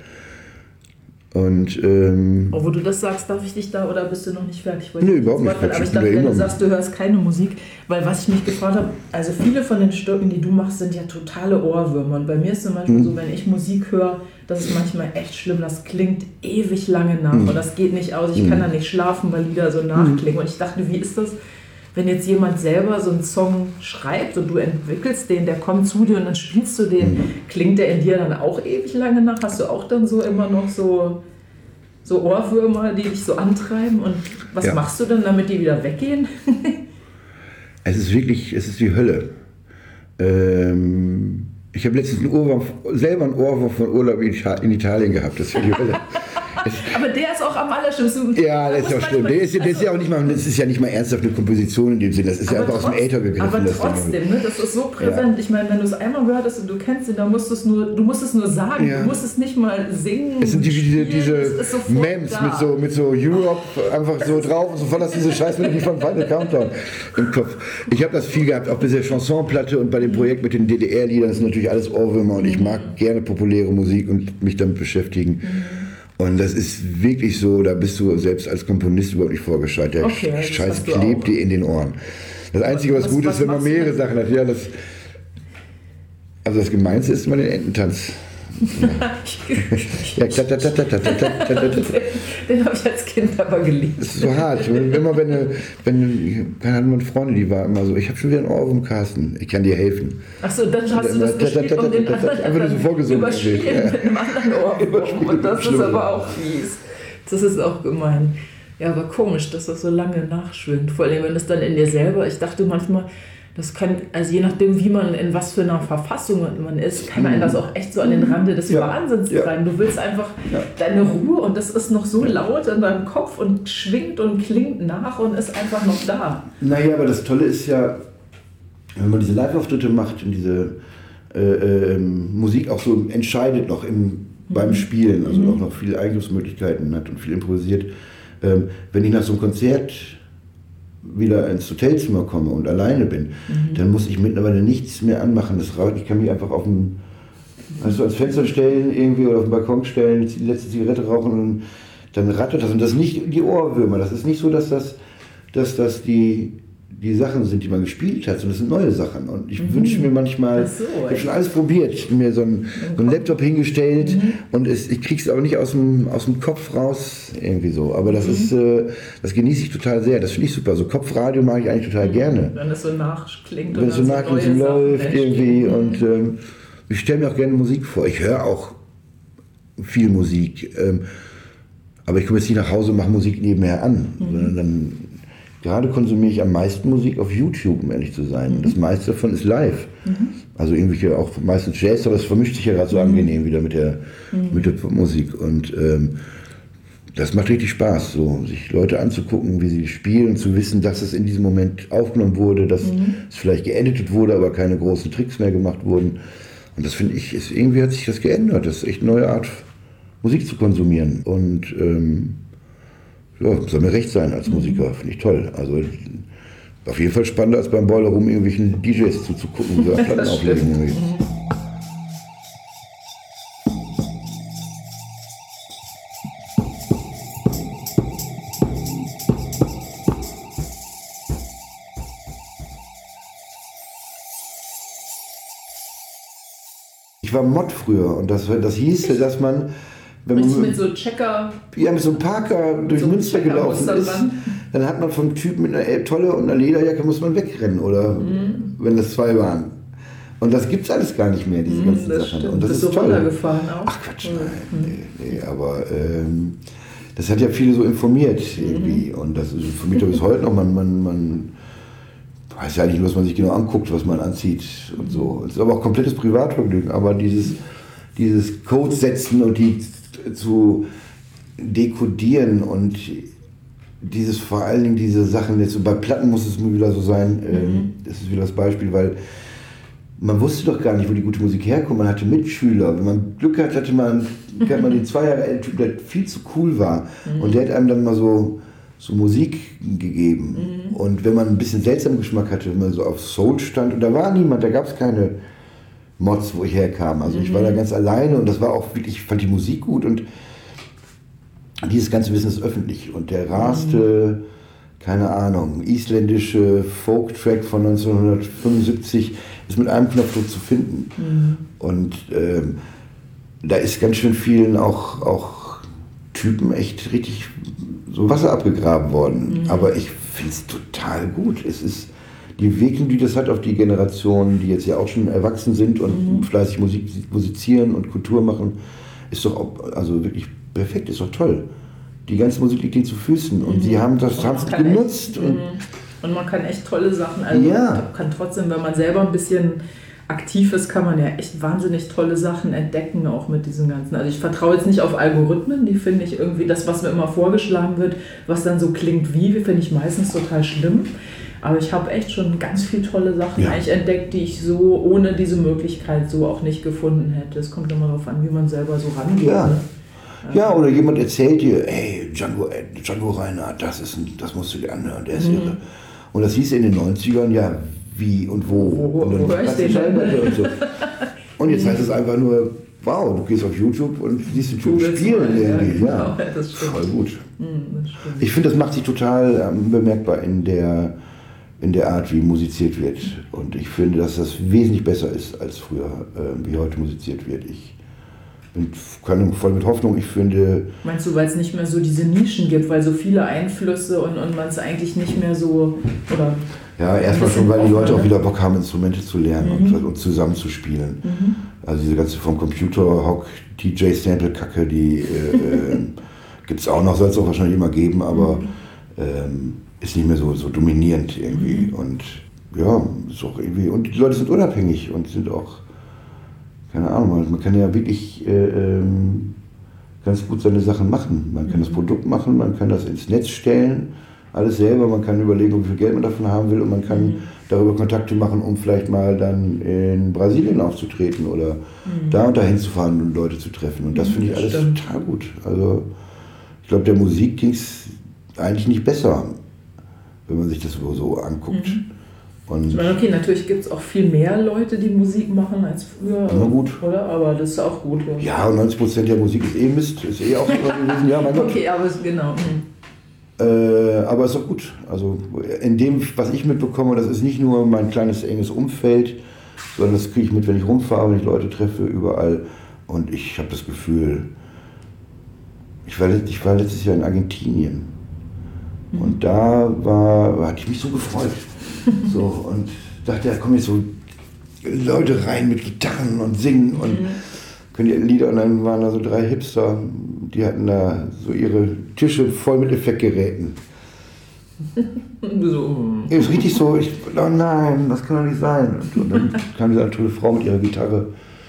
Und, ähm, oh, wo du das sagst, darf ich dich da oder bist du noch nicht fertig? Nö, überhaupt nicht. Aber ich dachte, wenn du sagst, du hörst keine Musik, weil was ich mich gefragt habe, also viele von den Stücken, die du machst, sind ja totale Ohrwürmer. Und bei mir ist zum Beispiel mhm. so, wenn ich Musik höre, das ist manchmal echt schlimm, das klingt ewig lange nach mhm. und das geht nicht aus. Ich mhm. kann da nicht schlafen, weil Lieder so nachklingen. Und ich dachte, wie ist das, wenn jetzt jemand selber so einen Song schreibt und du entwickelst den, der kommt zu dir und dann spielst du den, mhm. klingt der in dir dann auch ewig lange nach? Hast du auch dann so immer noch so, so Ohrwürmer, die dich so antreiben? Und was ja. machst du dann, damit die wieder weggehen? Es ist wirklich, es ist die Hölle. Ähm, ich habe letztens einen Ohrwurm, selber einen Ohrwurm von Urlaub in Italien gehabt, das ist die Hölle. Aber der ist auch am allerschlimmsten. Ja, das ist auch schlimm. Der ist, der ist ja auch nicht mal, das ist ja nicht mal ernsthaft eine Komposition in dem Sinn. Das ist ja einfach trotz, aus dem Äther gegriffen. Aber trotzdem, ne, das ist so präsent. Ja. Ich meine, wenn du es einmal gehört hast und du kennst ihn, dann musst du es nur, du musst es nur sagen. Ja. Du musst es nicht mal singen. Es sind die, diese, diese Mems mit so, mit so Europe einfach so drauf und sofort hast du diese Scheiß mit von Final Countdown im Kopf. Ich habe das viel gehabt, auch bei der Chansonplatte und bei dem Projekt mit den D D R-Liedern. Das sind natürlich alles Ohrwürmer und ich mag gerne populäre Musik und mich damit beschäftigen. Mhm. Und das ist wirklich so, da bist du selbst als Komponist überhaupt nicht vorgescheit. Der okay, Scheiß klebt dir in den Ohren. Das Einzige, was, was gut was ist, wenn man mehrere Sachen hat. Ja, das, also das Gemeinste ist immer den Ententanz. Ja, ta, ta, ta, ta, ta, ta, ta, ta. Den habe ich als Kind aber geliebt. Das ist so hart. Immer wenn eine, wenn keine Ahnung, meine Freundin, die war immer so, ich habe schon wieder einen Ohrwurm, Carsten, ich kann dir helfen. Achso, dann hast du das gespielt und den anderen überspielen mit einem anderen Ohrwurm. Und das ist aber auch fies. Das ist auch gemein. Ja, aber komisch, dass das so lange nachschwingt. Vor allem, wenn das dann in dir selber, ich dachte manchmal, das kann, also je nachdem, wie man, in was für einer Verfassung man ist, kann man das auch echt so an den Rande des ja. Wahnsinns ja. treiben. Du willst einfach ja. deine Ruhe und das ist noch so laut in deinem Kopf und schwingt und klingt nach und ist einfach noch da. Naja, aber das Tolle ist ja, wenn man diese Live-Auftritte macht und diese äh, äh, Musik auch so entscheidet noch im, mhm. beim Spielen, also mhm. auch noch viele Eingriffsmöglichkeiten hat und viel improvisiert. Ähm, wenn ich nach so einem Konzert wieder ins Hotelzimmer komme und alleine bin, mhm. dann muss ich mittlerweile nichts mehr anmachen. Das reicht. Ich kann mich einfach auf den, Also ans Fenster stellen irgendwie oder auf den Balkon stellen, die letzte Zigarette rauchen und dann rattert das. Und das sind nicht die Ohrwürmer. Das ist nicht so, dass das, dass das die, die Sachen sind, die man gespielt hat, sondern das sind neue Sachen. Und ich mhm. wünsche mir manchmal, so, ich habe schon alles probiert, mir so einen, so einen Laptop hingestellt mhm. und es, ich kriege es aber nicht aus dem, aus dem Kopf raus irgendwie so. Aber das mhm. ist, äh, das genieße ich total sehr. Das finde ich super. So Kopfradio mag ich eigentlich total mhm. gerne. Wenn es so nachklingt Wenn es so nachklingt und läuft irgendwie. Mhm. Und ähm, ich stelle mir auch gerne Musik vor. Ich höre auch viel Musik. Ähm, aber ich komme jetzt nicht nach Hause und mache Musik nebenher an. Mhm. Sondern dann, gerade konsumiere ich am meisten Musik auf YouTube, um ehrlich zu sein. Mhm. Das meiste davon ist live. Mhm. Also irgendwelche, auch meistens Jazz, aber es vermischt sich ja gerade so mhm. angenehm wieder mit der, mhm. mit der Popmusik. Und ähm, das macht richtig Spaß, so sich Leute anzugucken, wie sie spielen und zu wissen, dass es in diesem Moment aufgenommen wurde, dass mhm. es vielleicht geeditet wurde, aber keine großen Tricks mehr gemacht wurden. Und das finde ich, ist, irgendwie hat sich das geändert. Das ist echt eine neue Art, Musik zu konsumieren. Und ähm, ja, soll mir recht sein als Musiker, finde ich toll. Also auf jeden Fall spannender als beim Boiler Room irgendwelchen D Js zuzugucken, so Platten auflegen. Ich war Mod früher und das, das hieß, dass man, wenn mit, man mit so Checker, ja, mit so einem Parker durch so Münster gelaufen ist, dann hat man vom Typen mit einer Tolle und einer Lederjacke muss man wegrennen oder mhm. wenn das zwei waren. Und das gibt's alles gar nicht mehr, diese mhm, ganzen Sachen. Stimmt. Und das Bist ist du toll. Runtergefahren auch? Ach Quatsch, nein, mhm. nee, nee, aber ähm, das hat ja viele so informiert irgendwie mhm. und das informiert bis heute noch. Man, man, man weiß ja nicht, was man sich genau anguckt, was man anzieht und so. Es ist aber auch komplettes Privatvergnügen, aber dieses, dieses Code setzen und die zu dekodieren und dieses vor allen Dingen diese Sachen, jetzt so bei Platten muss es mir wieder so sein, mhm. ähm, das ist wieder das Beispiel, weil man wusste doch gar nicht, wo die gute Musik herkommt. Man hatte Mitschüler. Wenn man Glück hat, hatte man, hatte man den zwei Jahre älteren Typ, der viel zu cool war. Mhm. Und der hat einem dann mal so, so Musik gegeben. Mhm. Und wenn man ein bisschen seltsamen Geschmack hatte, wenn man so auf Soul stand, und da war niemand, da gab es keine Mods, wo ich herkam. Also mhm. ich war da ganz alleine und das war auch wirklich, ich fand die Musik gut und dieses ganze Wissen ist öffentlich. Und der raste, mhm. keine Ahnung, isländische Folk-Track von neunzehnhundertfünfundsiebzig ist mit einem Knopfdruck zu finden. Mhm. Und ähm, da ist ganz schön vielen auch, auch Typen echt richtig so Wasser abgegraben worden. Mhm. Aber ich finde es total gut. Es ist die Wirkung, die das hat auf die Generationen, die jetzt ja auch schon erwachsen sind und mhm. fleißig Musik musizieren und Kultur machen, ist doch auch, also wirklich perfekt, ist doch toll. Die ganze Musik liegt ihnen zu Füßen und mhm. sie haben das haben genutzt. Echt, und, und man kann echt tolle Sachen, also ja. man kann trotzdem, wenn man selber ein bisschen aktiv ist, kann man ja echt wahnsinnig tolle Sachen entdecken, auch mit diesen ganzen. Also ich vertraue jetzt nicht auf Algorithmen, die finde ich irgendwie, das, was mir immer vorgeschlagen wird, was dann so klingt wie, finde ich meistens total schlimm. Aber ich habe echt schon ganz viele tolle Sachen ja. eigentlich entdeckt, die ich so ohne diese Möglichkeit so auch nicht gefunden hätte. Es kommt immer darauf an, wie man selber so rangeht. Ja. Ne? Ja, oder jemand erzählt dir, ey, Django, Django Reinhardt, das, ist ein, das musst du dir anhören, der ist mhm. irre. Und das hieß in den neunzigern, ja, wie und wo. Wo, wo, und dann wo höre ich den denn? Und, so. Und jetzt heißt es einfach nur, wow, du gehst auf YouTube und siehst den Typen spielen irgendwie. Ja, ja. Das voll gut. Mhm, das ich finde, das macht sich total ähm, bemerkbar in der, in der Art, wie musiziert wird. Und ich finde, dass das wesentlich besser ist, als früher, äh, wie heute musiziert wird. Ich bin voll mit Hoffnung, ich finde... Meinst du, weil es nicht mehr so diese Nischen gibt, weil so viele Einflüsse und, und man es eigentlich nicht mehr so... Oder ja, erstmal schon, weil die Leute auch wieder Bock haben, Instrumente zu lernen mhm. und, und zusammenzuspielen. Mhm. Also diese ganze vom Computer Hock, D J-Sample-Kacke, die äh, gibt es auch noch, soll es auch wahrscheinlich immer geben, aber mhm. ähm, ist nicht mehr so, so dominierend irgendwie. Mhm. Und ja, ist auch irgendwie... Und die Leute sind unabhängig und sind auch... Keine Ahnung, man kann ja wirklich äh, ähm, ganz gut seine Sachen machen. Man kann mhm. das Produkt machen, man kann das ins Netz stellen, alles selber, man kann überlegen, wie viel Geld man davon haben will und man kann mhm. darüber Kontakte machen, um vielleicht mal dann in Brasilien aufzutreten oder mhm. da und dahin zu fahren und Leute zu treffen. Und das finde ich alles Stimmt. total gut. Also ich glaube, der Musik ging es eigentlich nicht besser, wenn man sich das so, so anguckt. Mhm. Und ich meine, okay, natürlich gibt es auch viel mehr Leute, die Musik machen als früher. Na gut. Oder? Aber das ist auch gut. Ja, ja, und neunzig Prozent der Musik ist eh Mist. Ist eh auch so gewesen. Ja, mein Gott. Okay, aber es, genau. Mhm. Äh, aber ist doch gut. Also in dem, was ich mitbekomme, das ist nicht nur mein kleines, enges Umfeld, sondern das kriege ich mit, wenn ich rumfahre, wenn ich Leute treffe, überall. Und ich habe das Gefühl, ich war, ich war letztes Jahr in Argentinien. Mhm. Und da war, hatte ich mich so gefreut. So, und dachte, da kommen jetzt so Leute rein mit Gitarren und singen und mhm. können die Lieder. Und dann waren da so drei Hipster, die hatten da so ihre Tische voll mit Effektgeräten. So. Es ist richtig so, ich, oh nein, das kann doch nicht sein. Und, und dann kam diese tolle Frau mit ihrer Gitarre.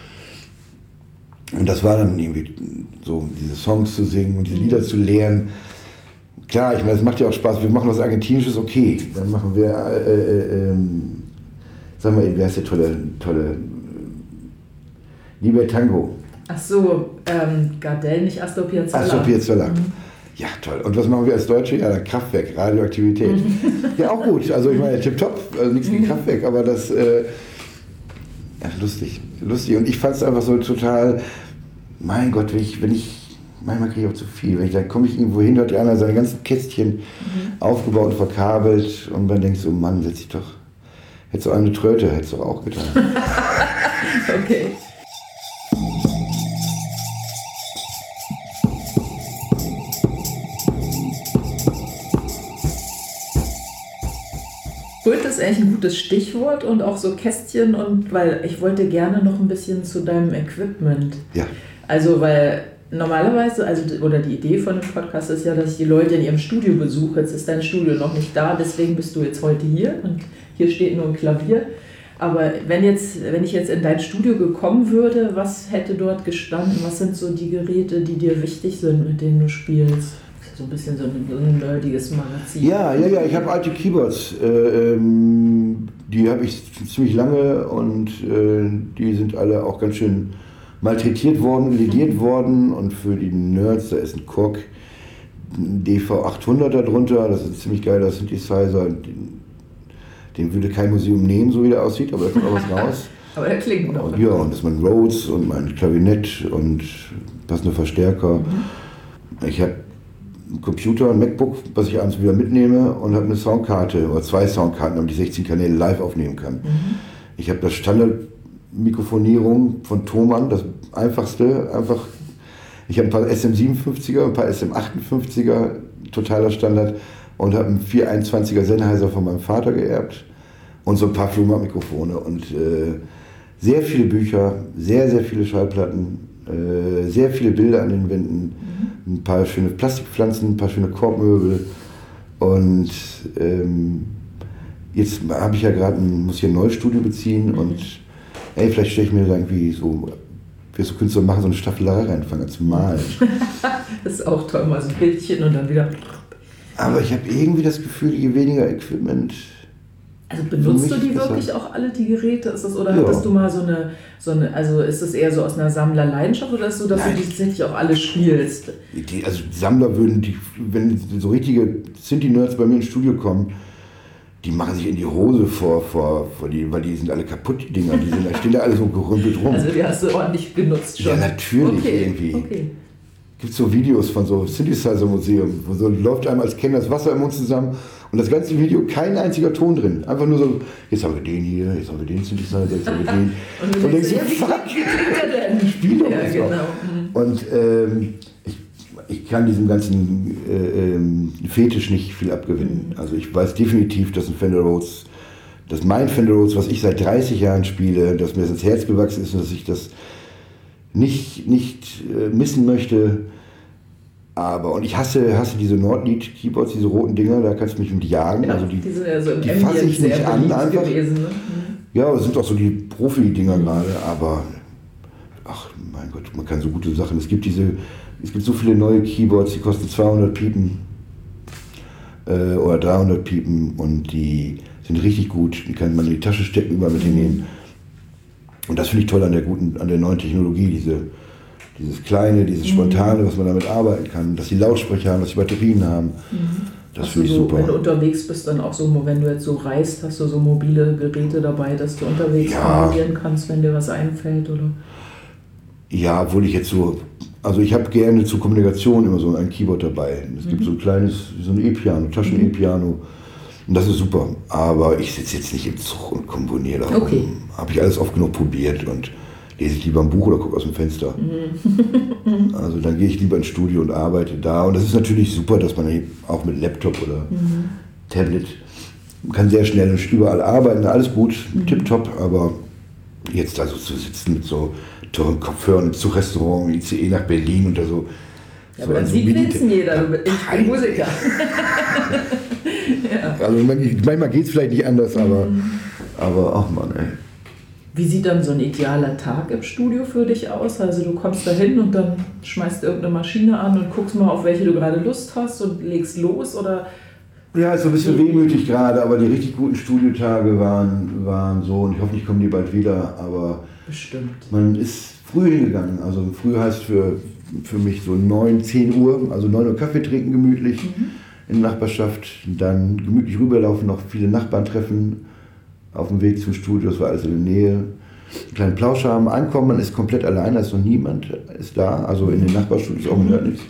Und das war dann irgendwie so, diese Songs zu singen und diese Lieder zu lernen. Klar, ich meine, es macht ja auch Spaß. Wir machen was Argentinisches, okay. Dann machen wir, äh, äh, äh, sagen wir eben, wer ist der tolle, tolle Liber Tango. Ach so, ähm, Gardel, nicht Astor Piazzolla. Astor Piazzolla. Mhm. Ja, toll. Und was machen wir als Deutsche? Ja, Kraftwerk, Radioaktivität. Mhm. Ja, auch gut. Also ich meine, tipptopp, also nichts gegen Kraftwerk, aber das, äh, ja, lustig, lustig. Und ich fand es einfach so total, mein Gott, wenn ich, wenn ich manchmal kriege ich auch zu viel. Wenn ich, dann komme ich irgendwo hin, hat einer seine ganzen Kästchen mhm. aufgebaut und verkabelt und man denkt so, Mann, setz dich doch, hättest du eine Tröte, hättest du auch getan. Okay. Pult ist eigentlich ein gutes Stichwort und auch so Kästchen, und weil ich wollte gerne noch ein bisschen zu deinem Equipment. Ja. Also weil normalerweise, also oder die Idee von dem Podcast ist ja, dass ich die Leute in ihrem Studio besuche. Jetzt ist dein Studio noch nicht da, deswegen bist du jetzt heute hier und hier steht nur ein Klavier. Aber wenn jetzt, wenn ich jetzt in dein Studio gekommen würde, was hätte dort gestanden? Was sind so die Geräte, die dir wichtig sind, mit denen du spielst? So ein bisschen so ein, so ein nerdiges Magazin. Ja, ja, ja, ich habe alte Keyboards. Äh, ähm, die habe ich ziemlich lange und äh, die sind alle auch ganz schön malträtiert worden, lediert mhm. worden. Und für die Nerds, da ist ein Korg D V achthundert darunter. Das ist ein ziemlich geiler Synthesizer. Den, den würde kein Museum nehmen, so wie der aussieht, aber da kommt auch was raus. Aber der klingt noch. Und, ja, und das ist mein Rhodes und mein Klarinett und passende Verstärker. Mhm. Ich habe einen Computer, ein MacBook, was ich abends wieder mitnehme, und habe eine Soundkarte oder zwei Soundkarten, damit ich sechzehn Kanäle live aufnehmen kann. Mhm. Ich habe das Standardmikrofonierung von Thomann, das einfachste, einfach. Ich habe ein paar S M siebenundfünfziger, ein paar S M achtundfünfziger, totaler Standard, und habe einen vier einundzwanziger Sennheiser von meinem Vater geerbt und so ein paar Flumer-Mikrofone und äh, sehr viele Bücher, sehr, sehr viele Schallplatten, äh, sehr viele Bilder an den Wänden, mhm. ein paar schöne Plastikpflanzen, ein paar schöne Korbmöbel, und ähm, jetzt habe ich ja gerade, muss ich ein neues Studio beziehen, mhm. und ey, vielleicht stelle ich mir da irgendwie so, wie so Künstler machen, so eine Staffelei reinfangen zu malen. Das ist auch toll, mal so ein Bildchen und dann wieder. Aber ich habe irgendwie das Gefühl, je weniger Equipment. Also benutzt du die wirklich auch alle, die Geräte? Ist das, oder ja. hattest du mal so eine, so eine, also ist das eher so aus einer Sammlerleidenschaft, oder ist es so, dass Nein. du die tatsächlich auch alle spielst? Die, also Sammler würden, die, wenn so richtige Synthi-Nerds bei mir ins Studio kommen, die machen sich in die Hose vor, vor, vor die, weil die sind alle kaputt, die Dinger, die sind, da stehen da alle so gerümpelt rum. Also die hast du ordentlich genutzt schon? Ja, natürlich, okay. irgendwie. Okay. Es gibt so Videos von so Synthesizer-Museum, wo so läuft einem als Kenner das Wasser im Mund zusammen und das ganze Video, kein einziger Ton drin. Einfach nur so, jetzt haben wir den hier, jetzt haben wir den Synthesizer, jetzt haben wir den. und du denkst so, fuck, spiel doch ja, genau. Und ähm, ich, ich kann diesem ganzen äh, ähm, Fetisch nicht viel abgewinnen. Mhm. Also ich weiß definitiv, dass ein Fender Rhodes, dass mein Fender Rhodes, was ich seit dreißig Jahren spiele, dass mir das ins Herz gewachsen ist und dass ich das nicht, nicht äh, missen möchte. Aber, und ich hasse, hasse diese Nordlied-Keyboards, diese roten Dinger, da kannst du mich mit jagen. Ja, also die die sind ja so im die fasse ich nicht an einfach. Gewesen, ne? Ja, das sind auch so die Profi-Dinger mhm. gerade, aber ach mein Gott, man kann so gute Sachen. Es gibt diese, es gibt so viele neue Keyboards, die kosten zweihundert Piepen äh, oder dreihundert Piepen und die sind richtig gut. Die kann man in die Tasche stecken, überall mit hinnehmen. Und das finde ich toll an der guten, an der neuen Technologie, diese Dieses Kleine, dieses Spontane, was man damit arbeiten kann, dass die Lautsprecher haben, dass die Batterien haben. Mhm. Das finde ich so, super. Wenn du unterwegs bist, dann auch so, wenn du jetzt so reist, hast du so mobile Geräte dabei, dass du unterwegs ja. kombinieren kannst, wenn dir was einfällt, oder? Ja, obwohl ich jetzt so, also ich habe gerne zur Kommunikation immer so ein Keyboard dabei. Es mhm. gibt so ein kleines, so ein E-Piano, Taschen-E-Piano. Mhm. Und das ist super. Aber ich sitze jetzt nicht im Zug und komponiere da rum. Okay. Habe ich alles oft genug probiert und lese ich lieber ein Buch oder gucke aus dem Fenster. Mhm. Also dann gehe ich lieber ins Studio und arbeite da. Und das ist natürlich super, dass man auch mit Laptop oder mhm. Tablet, man kann sehr schnell und überall arbeiten, alles gut, mhm. tipptopp, aber jetzt da so zu sitzen mit so teuren Kopfhörern im Zugrestaurant, I C E nach Berlin und da so. Ja, aber dann sieht wenigstens jeder, ich bin Musiker. Ja. Also manchmal geht es vielleicht nicht anders, aber, mhm. aber ach Mann, ey. Wie sieht dann so ein idealer Tag im Studio für dich aus? Also du kommst da hin und dann schmeißt irgendeine Maschine an und guckst mal, auf welche du gerade Lust hast und legst los, oder? Ja, ist so ein bisschen wehmütig gerade, aber die richtig guten Studiotage waren, waren so, und ich hoffe, ich komme die bald wieder, aber bestimmt. Man ist früh hingegangen, also früh heißt für, für mich so neun, zehn Uhr, also neun Uhr Kaffee trinken gemütlich mhm. in der Nachbarschaft, dann gemütlich rüberlaufen, noch viele Nachbarn treffen, auf dem Weg zum Studio, das war alles in der Nähe. Einen kleinen Plausch haben, ankommen, man ist komplett allein, da ist noch niemand ist da, also in den Nachbarstudios auch man nichts.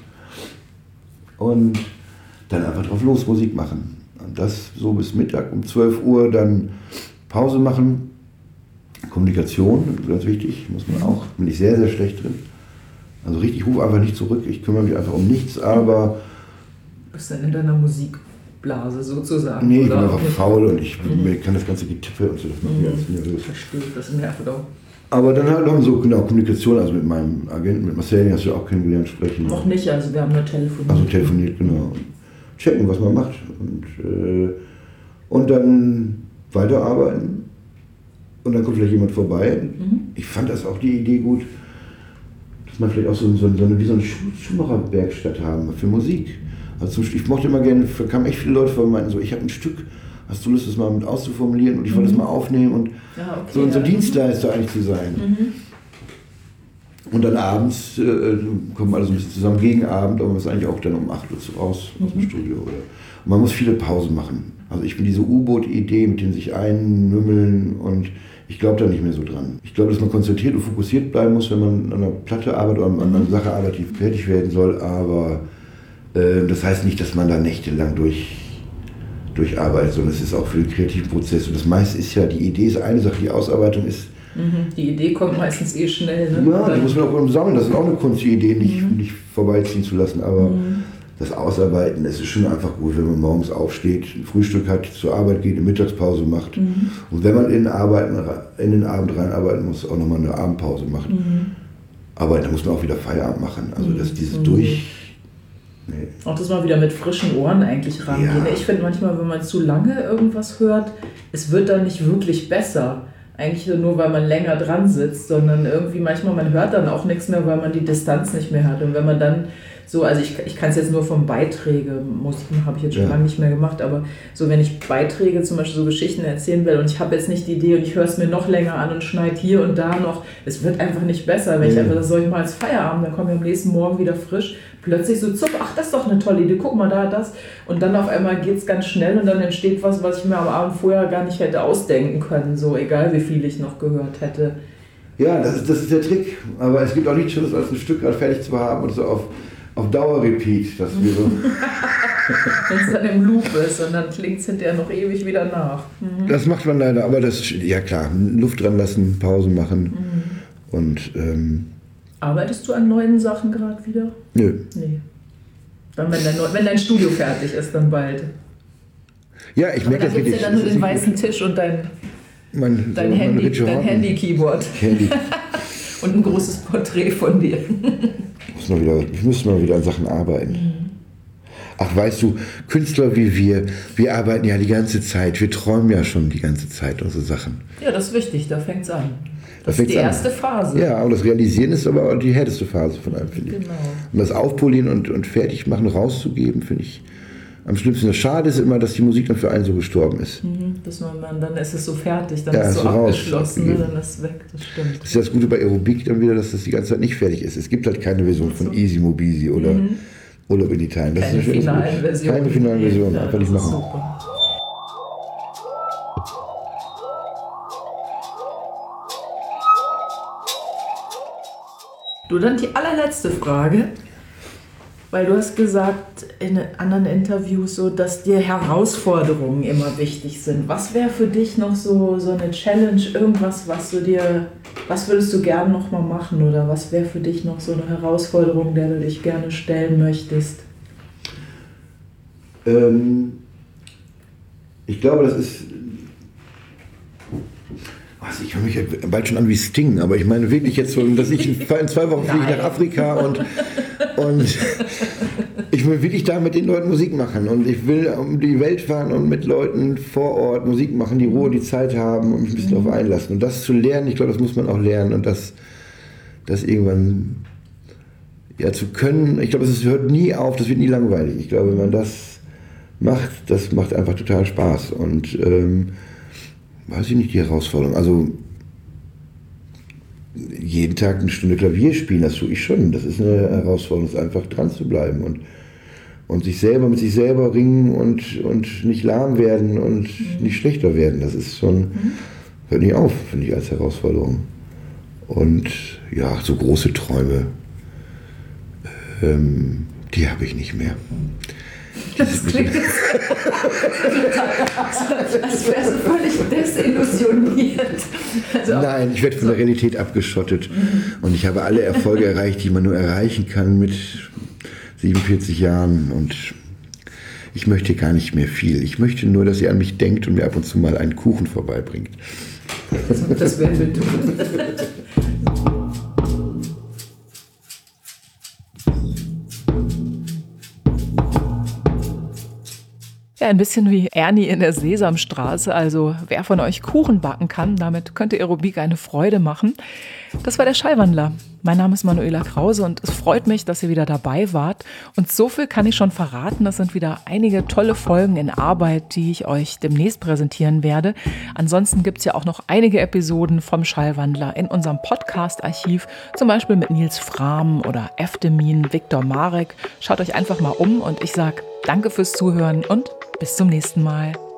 Und dann einfach drauf los Musik machen. Und das so bis Mittag, um zwölf Uhr dann Pause machen. Kommunikation, ganz wichtig, muss man auch, bin ich sehr, sehr schlecht drin. Also richtig, ich rufe einfach nicht zurück, ich kümmere mich einfach um nichts, aber... Bist du dann in deiner Musik? Blase sozusagen. Nee, ich bin einfach faul und ich mhm. kann das ganze Getippe und so, das macht mhm. mir alles nervös. Verstehe, das nervt auch. Aber dann halt noch so genau Kommunikation, also mit meinem Agenten, mit Marcel, hast du ja auch kennengelernt, sprechen. Noch nicht, also wir haben nur telefoniert. Also telefoniert, genau. Checken, was man macht und, äh, und dann weiterarbeiten und dann kommt vielleicht jemand vorbei. Mhm. Ich fand das auch die Idee gut, dass man vielleicht auch so, so, so eine, wie so eine Schuhmacherwerkstatt haben für Musik. Also ich mochte immer gerne, da kamen echt viele Leute vor und meinten so, ich habe ein Stück, hast du Lust, das mal mit auszuformulieren und ich wollte mhm. das mal aufnehmen und ja, okay, so, so ja. Dienstleister eigentlich zu sein. Mhm. Und dann abends äh, kommen alle so ein bisschen zusammen, gegen Abend, aber man ist eigentlich auch dann um acht Uhr raus aus dem mhm. Studio. Oder? Und man muss viele Pausen machen. Also ich bin diese U-Boot-Idee, mit denen sich einmümmeln, und ich glaube da nicht mehr so dran. Ich glaube, dass man konzentriert und fokussiert bleiben muss, wenn man an einer Platte arbeitet oder an einer Sache arbeitet, die fertig werden soll, aber das heißt nicht, dass man da nächtelang durch, durcharbeitet, sondern es ist auch für den kreativen Prozess. Und das meiste ist ja, die Idee ist eine Sache, die Ausarbeitung ist... Mhm, die Idee kommt meistens eh schnell. Ne? Ja, die muss man auch sammeln. Das ist auch eine Kunst, die Idee nicht, mhm. nicht vorbeiziehen zu lassen. Aber mhm. das Ausarbeiten, es ist schon einfach gut, wenn man morgens aufsteht, ein Frühstück hat, zur Arbeit geht, eine Mittagspause macht. Mhm. Und wenn man in den, Arbeiten, in den Abend reinarbeiten muss, auch nochmal eine Abendpause macht. Mhm. Aber da muss man auch wieder Feierabend machen. Also dass dieses mhm. durch... Nee. Auch das mal wieder mit frischen Ohren eigentlich rangehen. Ja. Ich finde manchmal, wenn man zu lange irgendwas hört, es wird dann nicht wirklich besser. Eigentlich nur, weil man länger dran sitzt, sondern irgendwie manchmal, man hört dann auch nichts mehr, weil man die Distanz nicht mehr hat. Und wenn man dann so, also ich, ich kann es jetzt nur von Beiträge, Musiken habe ich jetzt schon ja. lange nicht mehr gemacht, aber so, wenn ich Beiträge, zum Beispiel so Geschichten erzählen will und ich habe jetzt nicht die Idee und ich höre es mir noch länger an und schneide hier und da noch, es wird einfach nicht besser. Wenn ja. ich einfach, das soll ich mal als Feierabend, dann komme ich am nächsten Morgen wieder frisch, plötzlich so zupp, ach, das ist doch eine tolle Idee, guck mal da, das. Und dann auf einmal geht es ganz schnell und dann entsteht was, was ich mir am Abend vorher gar nicht hätte ausdenken können, so egal wie viel ich noch gehört hätte. Ja, das ist, das ist der Trick, aber es gibt auch nichts Schönes, als ein Stück gerade fertig zu haben und so auf auf Dauer-Repeat, dass wir so... Wenn es dann im Loop ist und dann klingt es hinterher noch ewig wieder nach. Mhm. Das macht man leider, aber das, ja klar, Luft dran lassen, Pausen machen mhm. und... Ähm, Arbeitest du an neuen Sachen gerade wieder? Nö. Nee. Dann, wenn dein, wenn dein Studio fertig ist, dann bald. Ja, ich merke das wirklich. Da gibt es ja dann nur den weißen Tisch und dein, mein, dein so Handy, dein Handy-Keyboard. Handy. Und ein großes Porträt von dir. Ich, muss mal wieder, ich muss mal wieder an Sachen arbeiten. Mhm. Ach, weißt du, Künstler wie wir, wir arbeiten ja die ganze Zeit, wir träumen ja schon die ganze Zeit unsere Sachen. Ja, das ist wichtig, da fängt es an. Das da ist die an. erste Phase. Ja, und das Realisieren ist aber auch die härteste Phase von allem, finde ich. Genau. Und das Aufpolieren und, und Fertigmachen, rauszugeben, finde ich am schlimmsten. Das Schade ist immer, dass die Musik dann für einen so gestorben ist. Mhm, bis man dann, dann ist es so fertig, dann ja, ist es so abgeschlossen, raus, ne, dann ist es weg, das stimmt. Das ist das Gute bei Aerobik dann wieder, dass das die ganze Zeit nicht fertig ist. Es gibt halt keine Version von Easy Mobisi oder, mhm. Urlaub in Italien. Das Keine ist eine finalen Version. Keine finalen Version, Ja, einfach nicht das ist machen. super. Du, dann die allerletzte Frage, weil du hast gesagt in anderen Interviews so, dass dir Herausforderungen immer wichtig sind. Was wäre für dich noch so, so eine Challenge, irgendwas, was du dir, was würdest du gerne noch mal machen oder was wäre für dich noch so eine Herausforderung, der du dich gerne stellen möchtest? Ähm, ich glaube, das ist... Also ich höre mich bald schon an wie Sting, aber ich meine wirklich jetzt so, dass ich in zwei Wochen fliege nach Afrika und, und ich will wirklich da mit den Leuten Musik machen und ich will um die Welt fahren und mit Leuten vor Ort Musik machen, die Ruhe, die Zeit haben und mich ein bisschen darauf einlassen. Und das zu lernen, ich glaube, das muss man auch lernen und das, das irgendwann ja, zu können, ich glaube, es hört nie auf, das wird nie langweilig. Ich glaube, wenn man das macht, das macht einfach total Spaß und ähm, weiß ich nicht, die Herausforderung. Also jeden Tag eine Stunde Klavier spielen, das tue ich schon. Das ist eine Herausforderung, ist einfach dran zu bleiben und, und sich selber mit sich selber ringen und, und nicht lahm werden und mhm. nicht schlechter werden. Das ist schon, mhm. hört nicht auf, finde ich, als Herausforderung. Und ja, so große Träume, ähm, die habe ich nicht mehr. Das klingt als wärst du völlig desillusioniert. Also Nein, ich werde von der Realität abgeschottet mhm. und ich habe alle Erfolge erreicht, die man nur erreichen kann mit siebenundvierzig Jahren und ich möchte gar nicht mehr viel. Ich möchte nur, dass ihr an mich denkt und mir ab und zu mal einen Kuchen vorbeibringt. Das werden wir tun. Ja, ein bisschen wie Ernie in der Sesamstraße. Also wer von euch Kuchen backen kann, damit könnte Aerobik eine Freude machen. Das war der Schallwandler. Mein Name ist Manuela Krause und es freut mich, dass ihr wieder dabei wart. Und so viel kann ich schon verraten. Es sind wieder einige tolle Folgen in Arbeit, die ich euch demnächst präsentieren werde. Ansonsten gibt es ja auch noch einige Episoden vom Schallwandler in unserem Podcast-Archiv. Zum Beispiel mit Nils Frahm oder Efdemin, Viktor Marek. Schaut euch einfach mal um und ich sage danke fürs Zuhören und bis zum nächsten Mal.